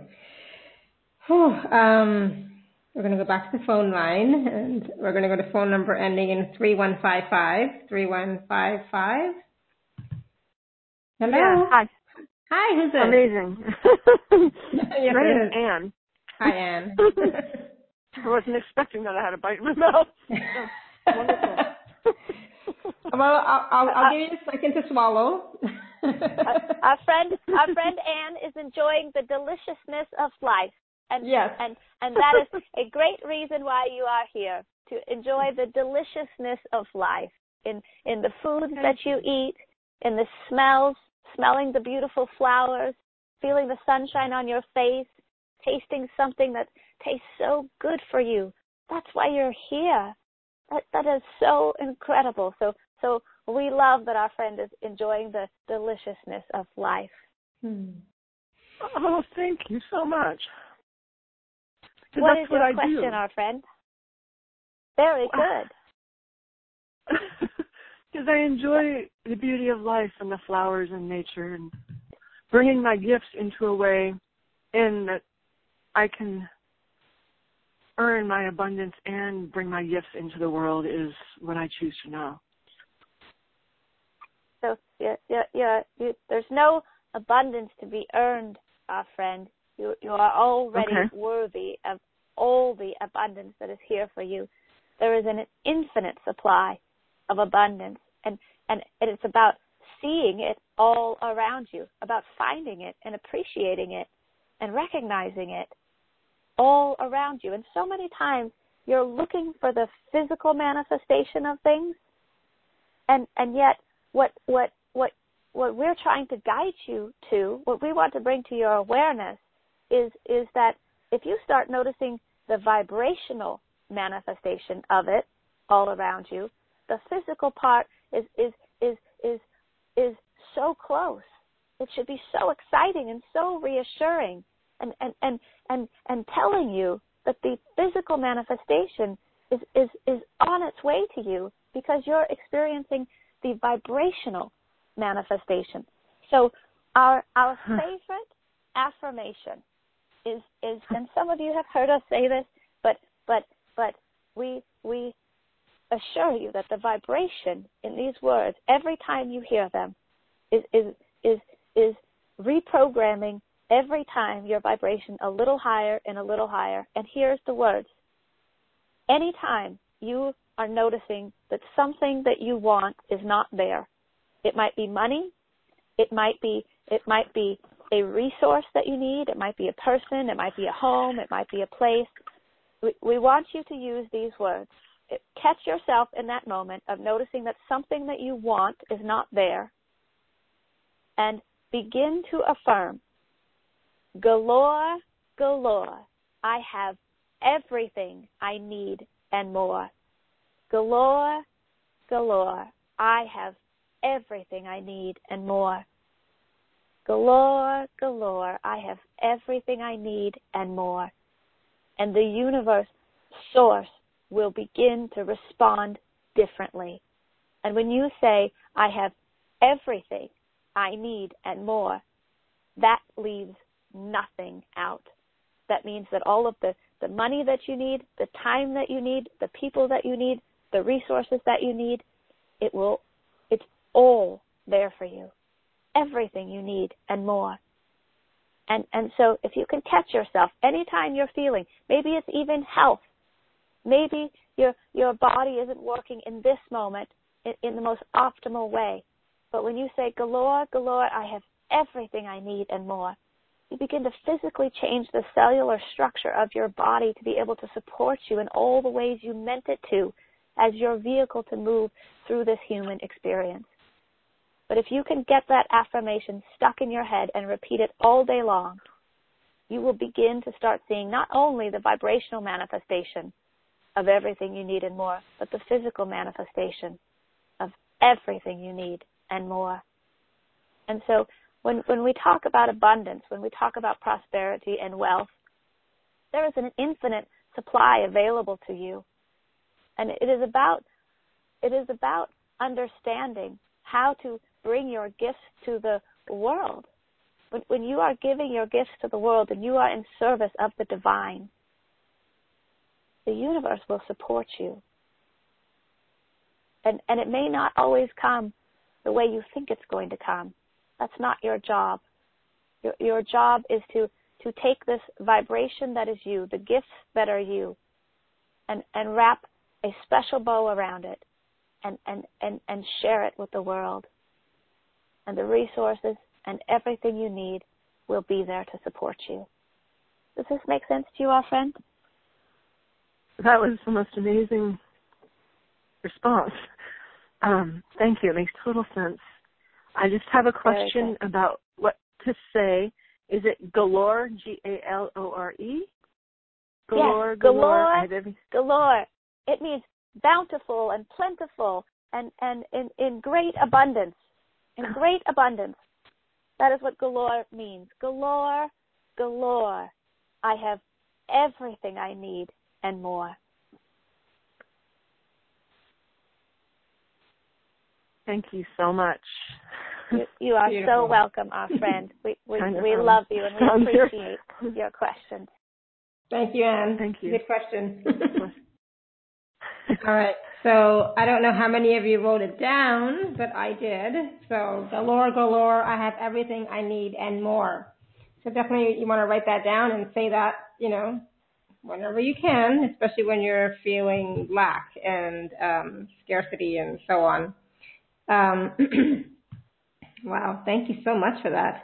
A: We're going to go back to the phone line, and we're going to go to phone number ending in 3155. 3155. Hello.
E: Yeah, hi.
A: Hi, who's this?
E: Amazing.
A: Yes,
E: My name is Anne.
A: Hi, Anne.
E: I wasn't expecting that I had a bite in my mouth. Wonderful.
A: Well, I'll give you a second to swallow.
B: Our friend Anne is enjoying the deliciousness of life. And,
A: yes.
B: and that is a great reason why you are here, to enjoy the deliciousness of life in the foods that you eat, in the smells, smelling the beautiful flowers, feeling the sunshine on your face, tasting something that tastes so good for you. That's why you're here. That is so incredible. So we love that our friend is enjoying the deliciousness of life.
E: Oh, thank you so much.
B: What is your question, our friend? Very good.
E: Because I enjoy the beauty of life and the flowers and nature, and bringing my gifts into a way in that I can earn my abundance and bring my gifts into the world is what I choose to know.
B: So there's no abundance to be earned, our friend. You are already worthy of all the abundance that is here for you. There is an infinite supply of abundance, and it's about seeing it all around you, about finding it and appreciating it and recognizing it all around you. And so many times you're looking for the physical manifestation of things, and yet what we're trying to guide you to, what we want to bring to your awareness is that if you start noticing the vibrational manifestation of it all around you, the physical part is so close. It should be so exciting and so reassuring and telling you that the physical manifestation is on its way to you because you're experiencing the vibrational manifestation. So our favorite affirmation is, and some of you have heard us say this, but we assure you that the vibration in these words, every time you hear them, is reprogramming every time your vibration a little higher and a little higher. And here's the words. Anytime you are noticing that something that you want is not there, it might be money, it might be a resource that you need, it might be a person, it might be a home, it might be a place. We want you to use these words. Catch yourself in that moment of noticing that something that you want is not there, and begin to affirm galore, galore. I have everything I need and more. Galore, galore. I have everything I need and more. Galore, galore. I have everything I need and more. And the universe, source, will begin to respond differently. And when you say, I have everything I need and more, that leaves nothing out. That means that all of the money that you need, the time that you need, the people that you need, the resources that you need, it's all there for you. Everything you need and more. And so if you can catch yourself anytime you're feeling, maybe it's even health, maybe your body isn't working in this moment in the most optimal way. But when you say, galore, galore, I have everything I need and more, you begin to physically change the cellular structure of your body to be able to support you in all the ways you meant it to as your vehicle to move through this human experience. But if you can get that affirmation stuck in your head and repeat it all day long, you will begin to start seeing not only the vibrational manifestation of everything you need and more, but the physical manifestation of everything you need and more. And so when we talk about abundance, when we talk about prosperity and wealth, there is an infinite supply available to you. And it is about understanding how to bring your gifts to the world. When you are giving your gifts to the world and you are in service of the divine, the universe will support you. And it may not always come the way you think it's going to come. That's not your job. Your job is to take this vibration that is you, the gifts that are you, and wrap a special bow around it and share it with the world. And the resources and everything you need will be there to support you. Does this make sense to you, our friend?
E: That was the most amazing response. Thank you. It makes total sense. I just have a question about what to say. Is it galore, G-A-L-O-R-E? Galore,
B: yes,
E: galore.
B: Galore. It means bountiful and plentiful and in great abundance. In great abundance. That is what galore means. Galore, galore. I have everything I need and more.
E: Thank you so much.
B: You are
A: Beautiful.
B: so welcome, our friend. We love you and we appreciate your questions.
A: Thank you, Anne.
E: Thank you.
A: Good question. All right. So I don't know how many of you wrote it down, but I did. So galore, galore, I have everything I need and more. So definitely you want to write that down and say that, whenever you can, especially when you're feeling lack and scarcity and so on. Wow. Thank you so much for that.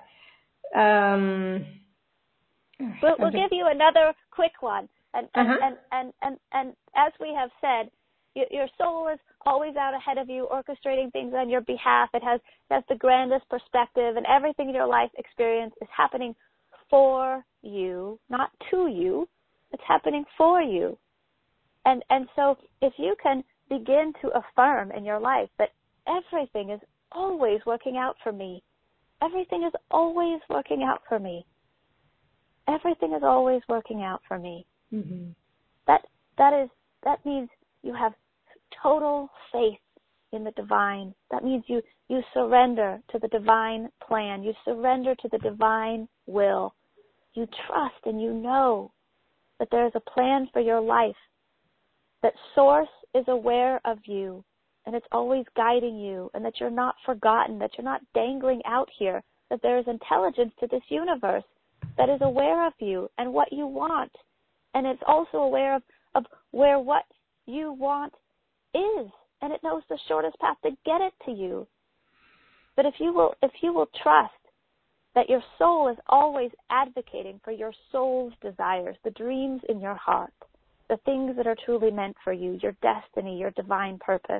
B: We'll give you another quick one. And as we have said, your soul is always out ahead of you, orchestrating things on your behalf. It has the grandest perspective, and everything in your life experience is happening for you, not to you. It's happening for you. And so if you can begin to affirm in your life that everything is always working out for me. Everything is always working out for me. Everything is always working out for me.
A: Mm-hmm.
B: That means you have total faith in the divine. That means you surrender to the divine plan. You surrender to the divine will. You trust and you know that there is a plan for your life, that Source is aware of you and it's always guiding you, and that you're not forgotten, that you're not dangling out here, that there is intelligence to this universe that is aware of you and what you want, and it's also aware of where what you want is, and it knows the shortest path to get it to you. But if you will trust that your soul is always advocating for your soul's desires, the dreams in your heart, the things that are truly meant for you, your destiny, your divine purpose,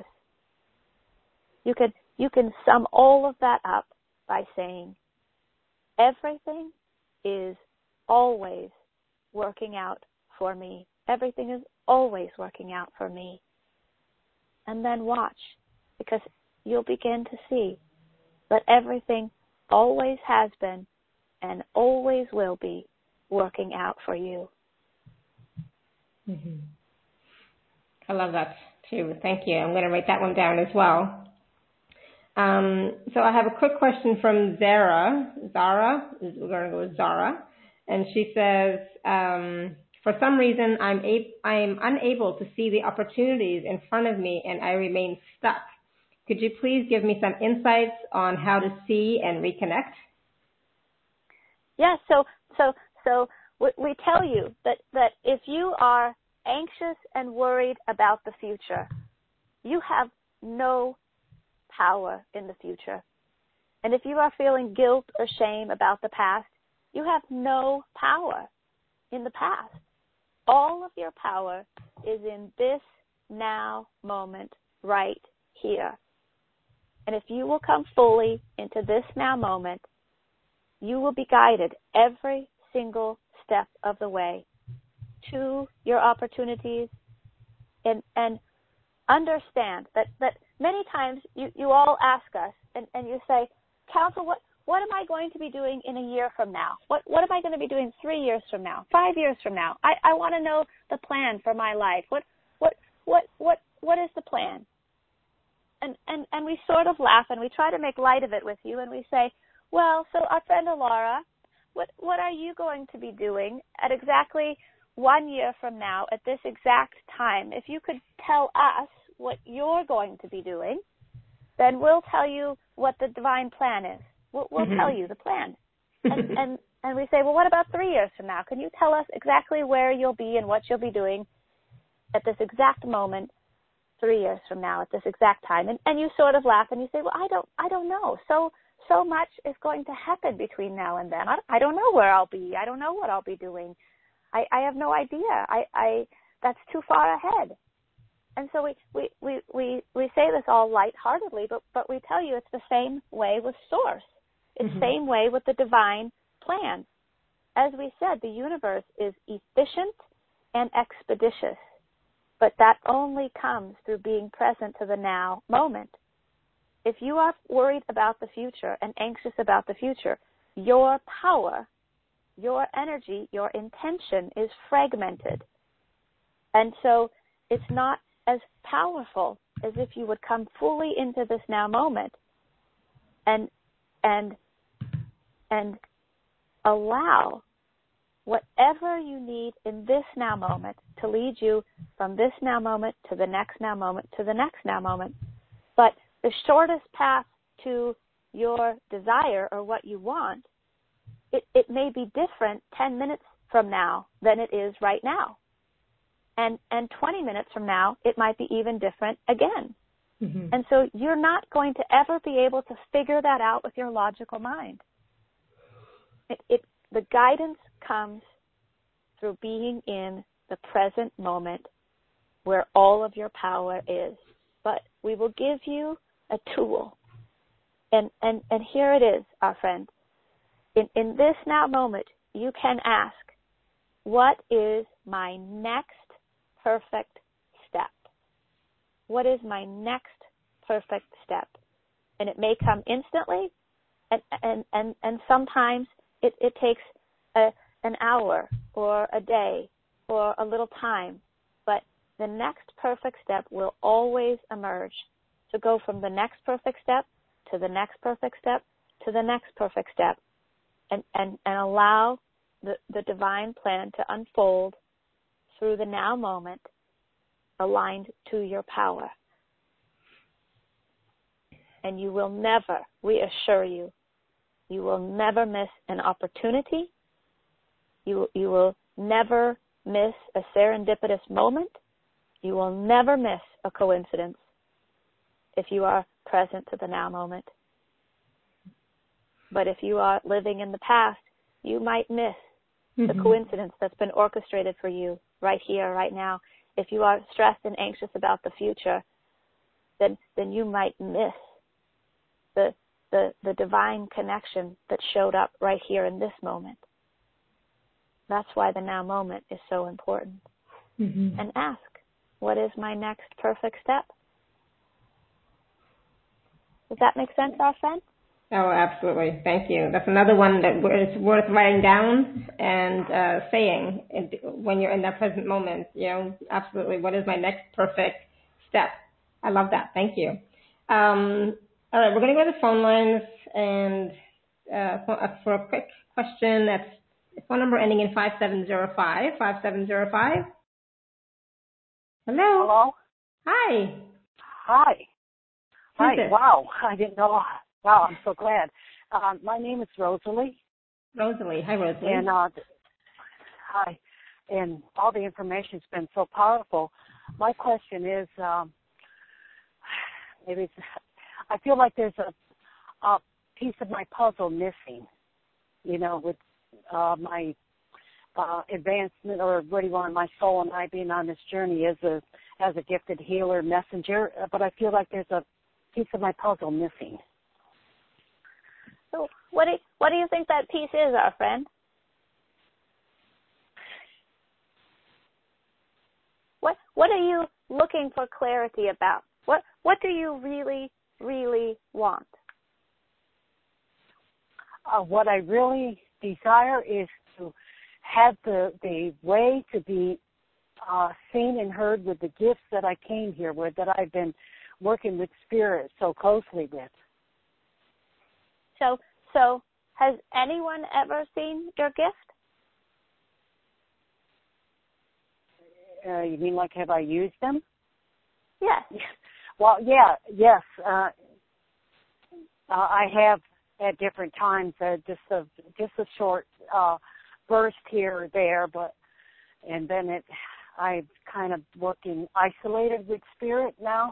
B: you can sum all of that up by saying, everything is always working out for me. Everything is always working out for me. And then watch, because you'll begin to see that everything always has been and always will be working out for you.
A: Mm-hmm. I love that too. Thank you. I'm going to write that one down as well. So I have a quick question from Zara. We're going to go with Zara. And she says, for some reason, I'm unable to see the opportunities in front of me and I remain stuck. Could you please give me some insights on how to see and reconnect?
B: Yes, so we tell you that if you are anxious and worried about the future, you have no power in the future. And if you are feeling guilt or shame about the past, you have no power in the past. All of your power is in this now moment right here. And if you will come fully into this now moment, you will be guided every single step of the way to your opportunities, and understand that many times you all ask us and you say, Counsel, what am I going to be doing in a year from now? What am I going to be doing 3 years from now, 5 years from now? I want to know the plan for my life. What is the plan? And we sort of laugh and we try to make light of it with you, and we say, well, so our friend Alara, what are you going to be doing at exactly 1 year from now at this exact time? If you could tell us what you're going to be doing, then we'll tell you what the divine plan is. We'll tell you the plan. And we say, well, what about 3 years from now? Can you tell us exactly where you'll be and what you'll be doing at this exact moment 3 years from now at this exact time? And you sort of laugh and you say, well, I don't know. So much is going to happen between now and then. I don't know where I'll be. I don't know what I'll be doing. I have no idea. That's too far ahead. And so we say this all lightheartedly, but we tell you it's the same way with Source. It's the same way with the divine plan. As we said, the universe is efficient and expeditious, but that only comes through being present to the now moment. If you are worried about the future and anxious about the future, your power, your energy, your intention is fragmented. And so it's not as powerful as if you would come fully into this now moment and allow whatever you need in this now moment to lead you from this now moment to the next now moment to the next now moment. But the shortest path to your desire or what you want, it may be different 10 minutes from now than it is right now. And 20 minutes from now, it might be even different again. Mm-hmm. And so you're not going to ever be able to figure that out with your logical mind. The guidance comes through being in the present moment where all of your power is. But we will give you a tool. And here it is, our friend. In this now moment, you can ask, what is my next perfect step? What is my next perfect step? And it may come instantly, and sometimes it takes an hour or a day or a little time. But the next perfect step will always emerge. So go from the next perfect step to the next perfect step to the next perfect step, and allow the divine plan to unfold through the now moment aligned to your power. And you will never, we assure you, you will never miss an opportunity. You will never miss a serendipitous moment. You will never miss a coincidence if you are present to the now moment. But if you are living in the past, you might miss the coincidence that's been orchestrated for you right here, right now. If you are stressed and anxious about the future, then you might miss the divine connection that showed up right here in this moment. That's why the now moment is so important.
A: Mm-hmm.
B: And ask, what is my next perfect step? Does that make sense, our friend?
A: Oh, absolutely. Thank you. That's another one that is worth writing down and saying when you're in that present moment. Absolutely. What is my next perfect step? I love that. Thank you. All right, we're going to go to the phone lines and for a quick question. That's phone number ending in 5705. 5705. Hello.
F: Hello?
A: Hi.
F: Hi. Hi.
A: Who's this?
F: Wow. I didn't know. Wow, I'm so glad. My name is Rosalie.
A: Rosalie. Hi, Rosalie.
F: And hi. And all the information's been so powerful. My question is, I feel like there's a piece of my puzzle missing, with my advancement, or what do you want, my soul and I being on this journey as a gifted healer messenger, but I feel like there's a piece of my puzzle missing.
B: So what do you think that piece is, our friend? What are you looking for clarity about? What do you really, really want?
F: What I really desire is to have the way to be seen and heard with the gifts that I came here with, that I've been working with Spirit so closely with.
B: So has anyone ever seen your gift?
F: You mean like, have I used them?
B: Yes.
F: Well, yeah, yes. I have at different times, just a short burst here or there, and then I'm kind of working isolated with Spirit now.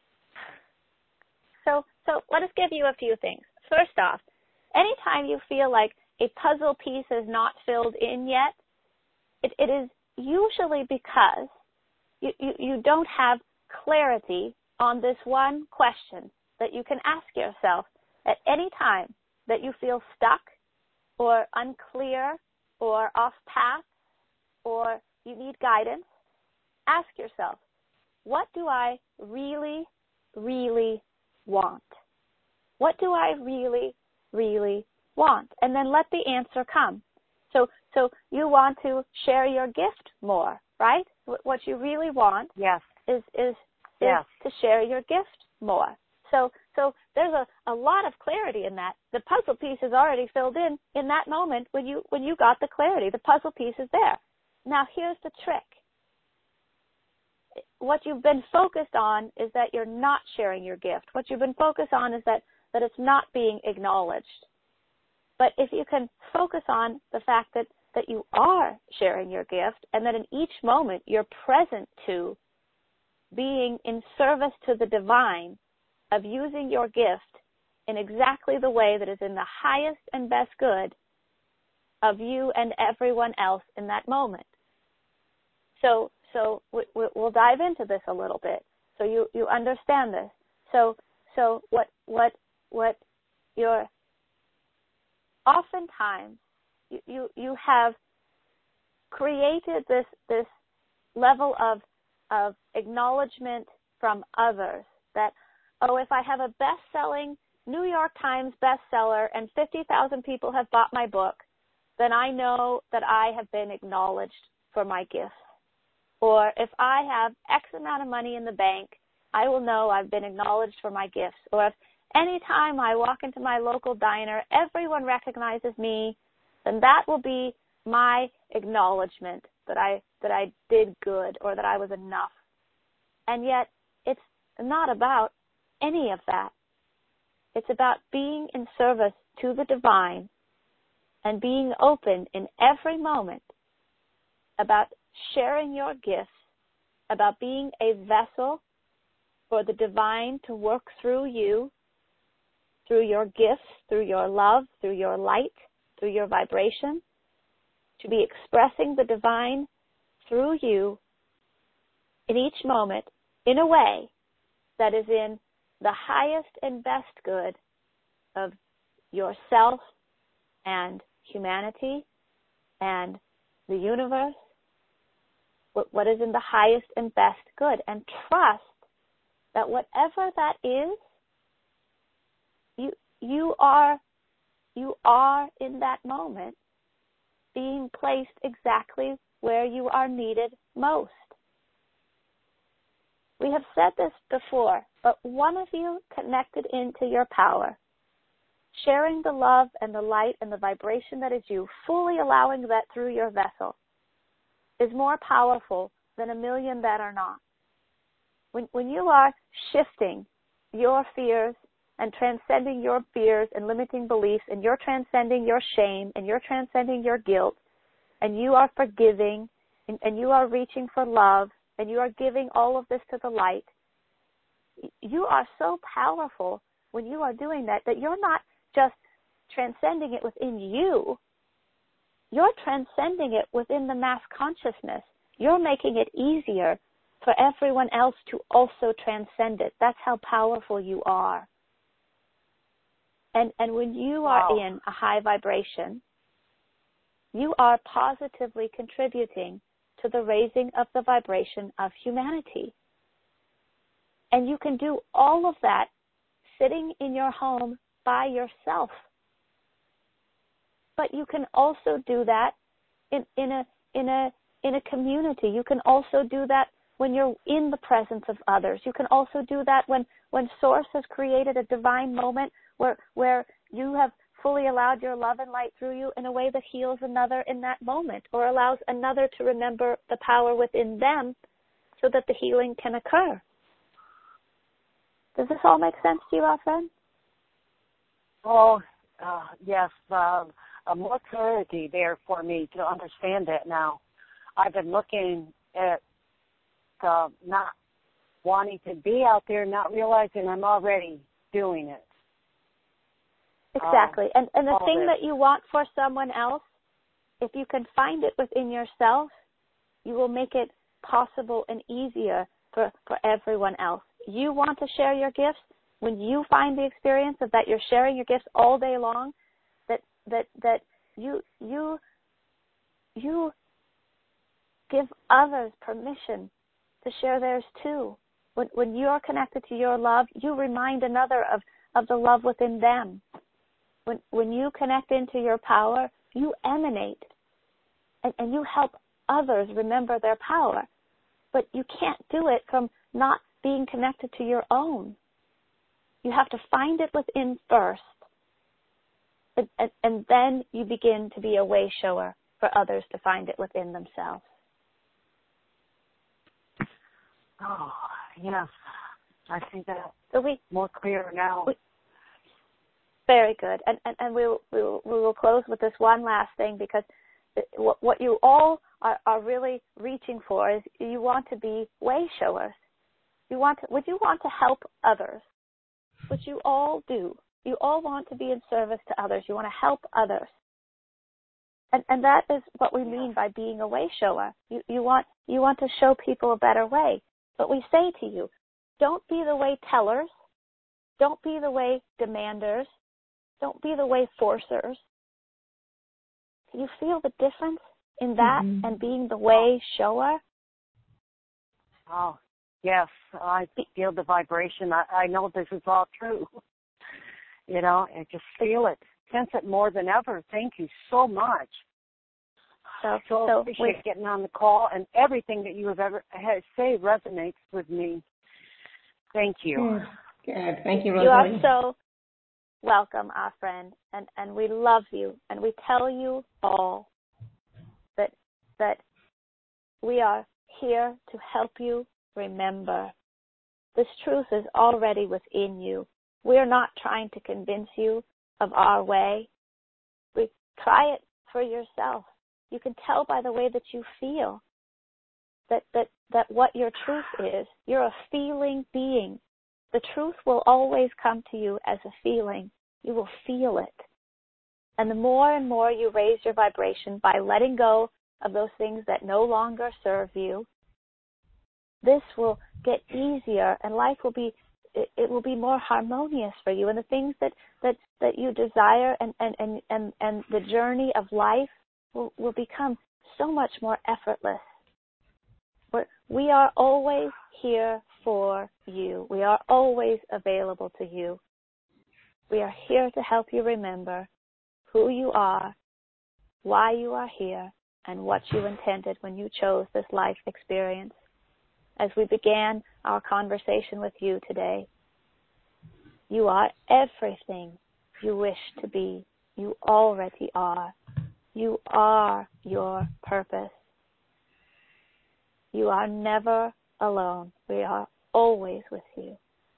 B: So let us give you a few things. First off, anytime you feel like a puzzle piece is not filled in yet, it is usually because you don't have clarity on this one question that you can ask yourself at any time that you feel stuck or unclear or off path or you need guidance. Ask yourself, what do I really, really want? What do I really, really want? And then let the answer come. So you want to share your gift more, right? What you really want
F: yes.
B: is
F: yes.
B: to share your gift more. So there's a lot of clarity in that. The puzzle piece is already filled in that moment when you got the clarity. The puzzle piece is there. Now here's the trick. What you've been focused on is that you're not sharing your gift. What you've been focused on is that it's not being acknowledged. But if you can focus on the fact that you are sharing your gift, and that in each moment you're present to being in service to the divine, of using your gift in exactly the way that is in the highest and best good of you and everyone else in that moment. So we'll dive into this a little bit, so you understand this. So what you're oftentimes you have created this level of acknowledgement from others that, oh, if I have a best-selling New York Times bestseller and 50,000 people have bought my book, then I know that I have been acknowledged for my gifts. Or if I have X amount of money in the bank, I will know I've been acknowledged for my gifts. Or if any time I walk into my local diner, everyone recognizes me, then that will be my acknowledgement that I did good or that I was enough. And yet, it's not about any of that. It's about being in service to the divine and being open in every moment about sharing your gifts, about being a vessel for the divine to work through you, through your gifts, through your love, through your light, through your vibration, to be expressing the divine through you in each moment in a way that is in the highest and best good of yourself and humanity and the universe, what is in the highest and best good, and trust that whatever that is, you are in that moment being placed exactly where you are needed most. We have said this before, but one of you connected into your power, sharing the love and the light and the vibration that is you, fully allowing that through your vessel, is more powerful than a million that are not. When you are shifting your fears and transcending your fears and limiting beliefs, and you're transcending your shame, and you're transcending your guilt, and you are forgiving, and you are reaching for love, and you are giving all of this to the light, you are so powerful when you are doing that, that you're not just transcending it within you, you're transcending it within the mass consciousness. You're making it easier for everyone else to also transcend it. That's how powerful you are. And when you are in a high vibration, you are positively contributing to the raising of the vibration of humanity. And you can do all of that sitting in your home by yourself. But you can also do that in a community. You can also do that when you're in the presence of others. You can also do that when Source has created a divine moment where you have fully allowed your love and light through you in a way that heals another in that moment, or allows another to remember the power within them so that the healing can occur. Does this all make sense to you, our friend?
F: Oh, yes. More clarity there for me to understand that now. I've been looking at not wanting to be out there, not realizing I'm already doing it.
B: Exactly. And the thing that you want for someone else, if you can find it within yourself, you will make it possible and easier for everyone else. You want to share your gifts, when you find the experience of that you're sharing your gifts all day long, that you give others permission to share theirs too. When you're connected to your love, you remind another of the love within them. When you connect into your power, you emanate and you help others remember their power. But you can't do it from not being connected to your own. You have to find it within first. And then you begin to be a way shower for others to find it within themselves.
F: Oh, yes. I think that's more clear now.
B: Very good. And we will close with this one last thing, because what you all are really reaching for is you want to be way showers. Would you want to help others? Which you all do. You all want to be in service to others. You want to help others. And that is what we mean by being a way shower. You want to show people a better way. But we say to you, don't be the way tellers. Don't be the way demanders. Don't be the way forcers. Can you feel the difference in that and being the way shower?
F: Oh, yes. I feel the vibration. I know this is all true. You know, I just feel it. Sense it more than ever. Thank you so much. So appreciate getting on the call, and everything that you have ever had to say resonates with me. Thank you.
A: Good. Thank you, Rosalie.
B: You are so welcome, our friend, and we love you, and we tell you all that we are here to help you remember. This truth is already within you. We are not trying to convince you of our way. We try it for yourself. You can tell by the way that you feel that what your truth is. You're a feeling being. The truth will always come to you as a feeling. You will feel it. And the more and more you raise your vibration by letting go of those things that no longer serve you, this will get easier, and life will be more harmonious for you. And the things that you desire and the journey of life will become so much more effortless. We are always here for you. We are always available to you. We are here to help you remember who you are, why you are here, and what you intended when you chose this life experience. As we began our conversation with you today, you are everything you wish to be. You already are. You are your purpose. You are never alone. We are always with you.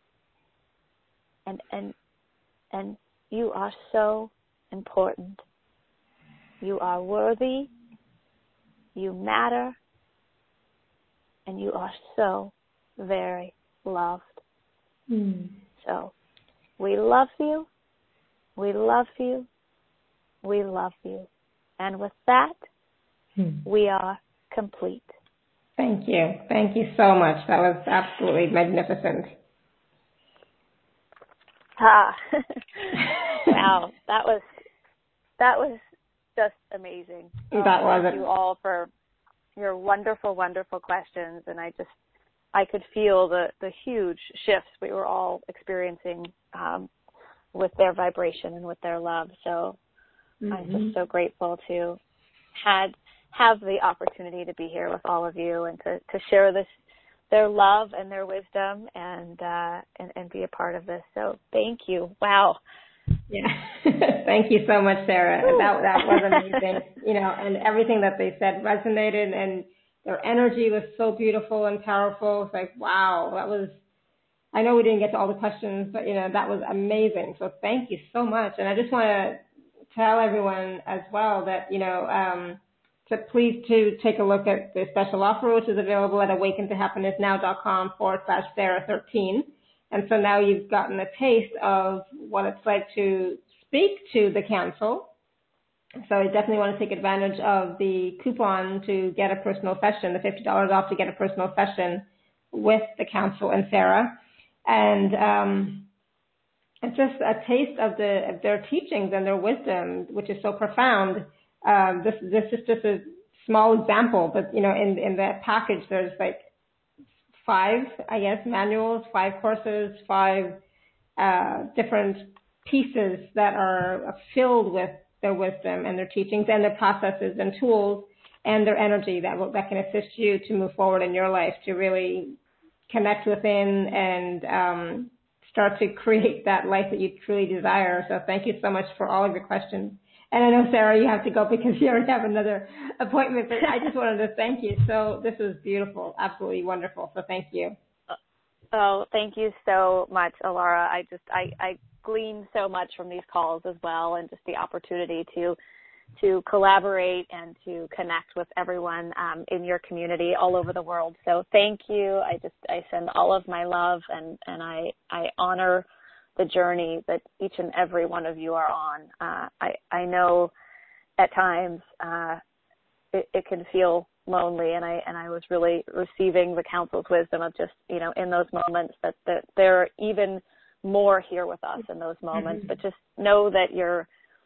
B: And you are so important. You are worthy. You matter. And you are so very loved. So we love you. We love you. We love you. And with that, we are complete.
A: Thank you. Thank you so much. That was absolutely magnificent.
B: Wow, that was just amazing. Thank you all for your wonderful, wonderful questions, and I could feel the huge shifts we were all experiencing with their vibration and with their love. So I'm just so grateful to have the opportunity to be here with all of you and to share their love and their wisdom and be a part of this. So thank you. Wow.
A: Yeah. Thank you so much, Sarah. That was amazing. And everything that they said resonated, and their energy was so beautiful and powerful. It's like, wow, I know we didn't get to all the questions, but that was amazing. So thank you so much. And I just want to tell everyone as well that, to please to take a look at the special offer, which is available at awakentohappinessnow.com/Sarah13. And so now you've gotten a taste of what it's like to speak to the council. So you definitely want to take advantage of the coupon to get a personal session, the $50 off to get a personal session with the council and Sarah. And it's just a taste of their teachings and their wisdom, which is so profound. This is just a small example, but in that package there's like 5, manuals, 5 courses, 5 different pieces that are filled with their wisdom and their teachings and their processes and tools and their energy that can assist you to move forward in your life, to really connect within and start to create that life that you truly desire. So thank you so much for all of your questions. And I know, Sarah, you have to go because you already have another appointment, but I just wanted to thank you. So this was beautiful, absolutely wonderful. So thank you.
B: Oh, thank you so much, Alara. I glean so much from these calls as well, and just the opportunity to collaborate and to connect with everyone in your community all over the world. So thank you. I send all of my love, and I honor the journey that each and every one of you are on. I know at times it can feel lonely, and I was really receiving the council's wisdom of just, in those moments that there are even more here with us in those moments. But just know that your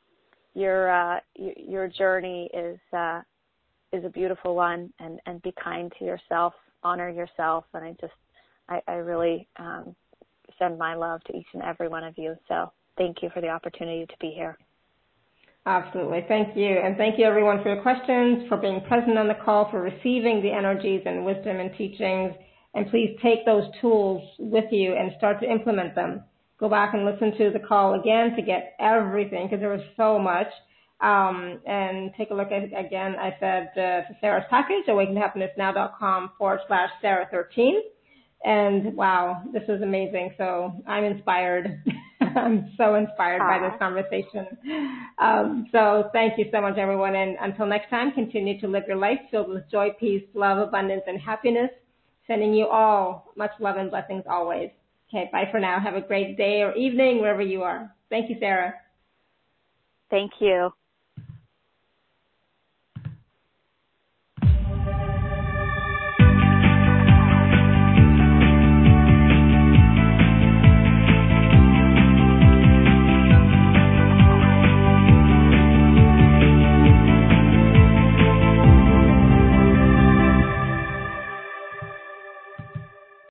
B: journey is a beautiful one, and be kind to yourself, honor yourself, and I really send my love to each and every one of you. So thank you for the opportunity to be here.
A: Absolutely. Thank you. And thank you, everyone, for your questions, for being present on the call, for receiving the energies and wisdom and teachings. And please take those tools with you and start to implement them. Go back and listen to the call again to get everything, because there was so much. And take a look at, again, I said, to Sarah's package, awakentohappinessnow.com/Sarah13. And wow, this is amazing. So I'm inspired. I'm so inspired by this conversation. So thank you so much, everyone. And until next time, continue to live your life filled with joy, peace, love, abundance, and happiness. Sending you all much love and blessings always. Okay, bye for now. Have a great day or evening wherever you are. Thank you, Sarah.
B: Thank you.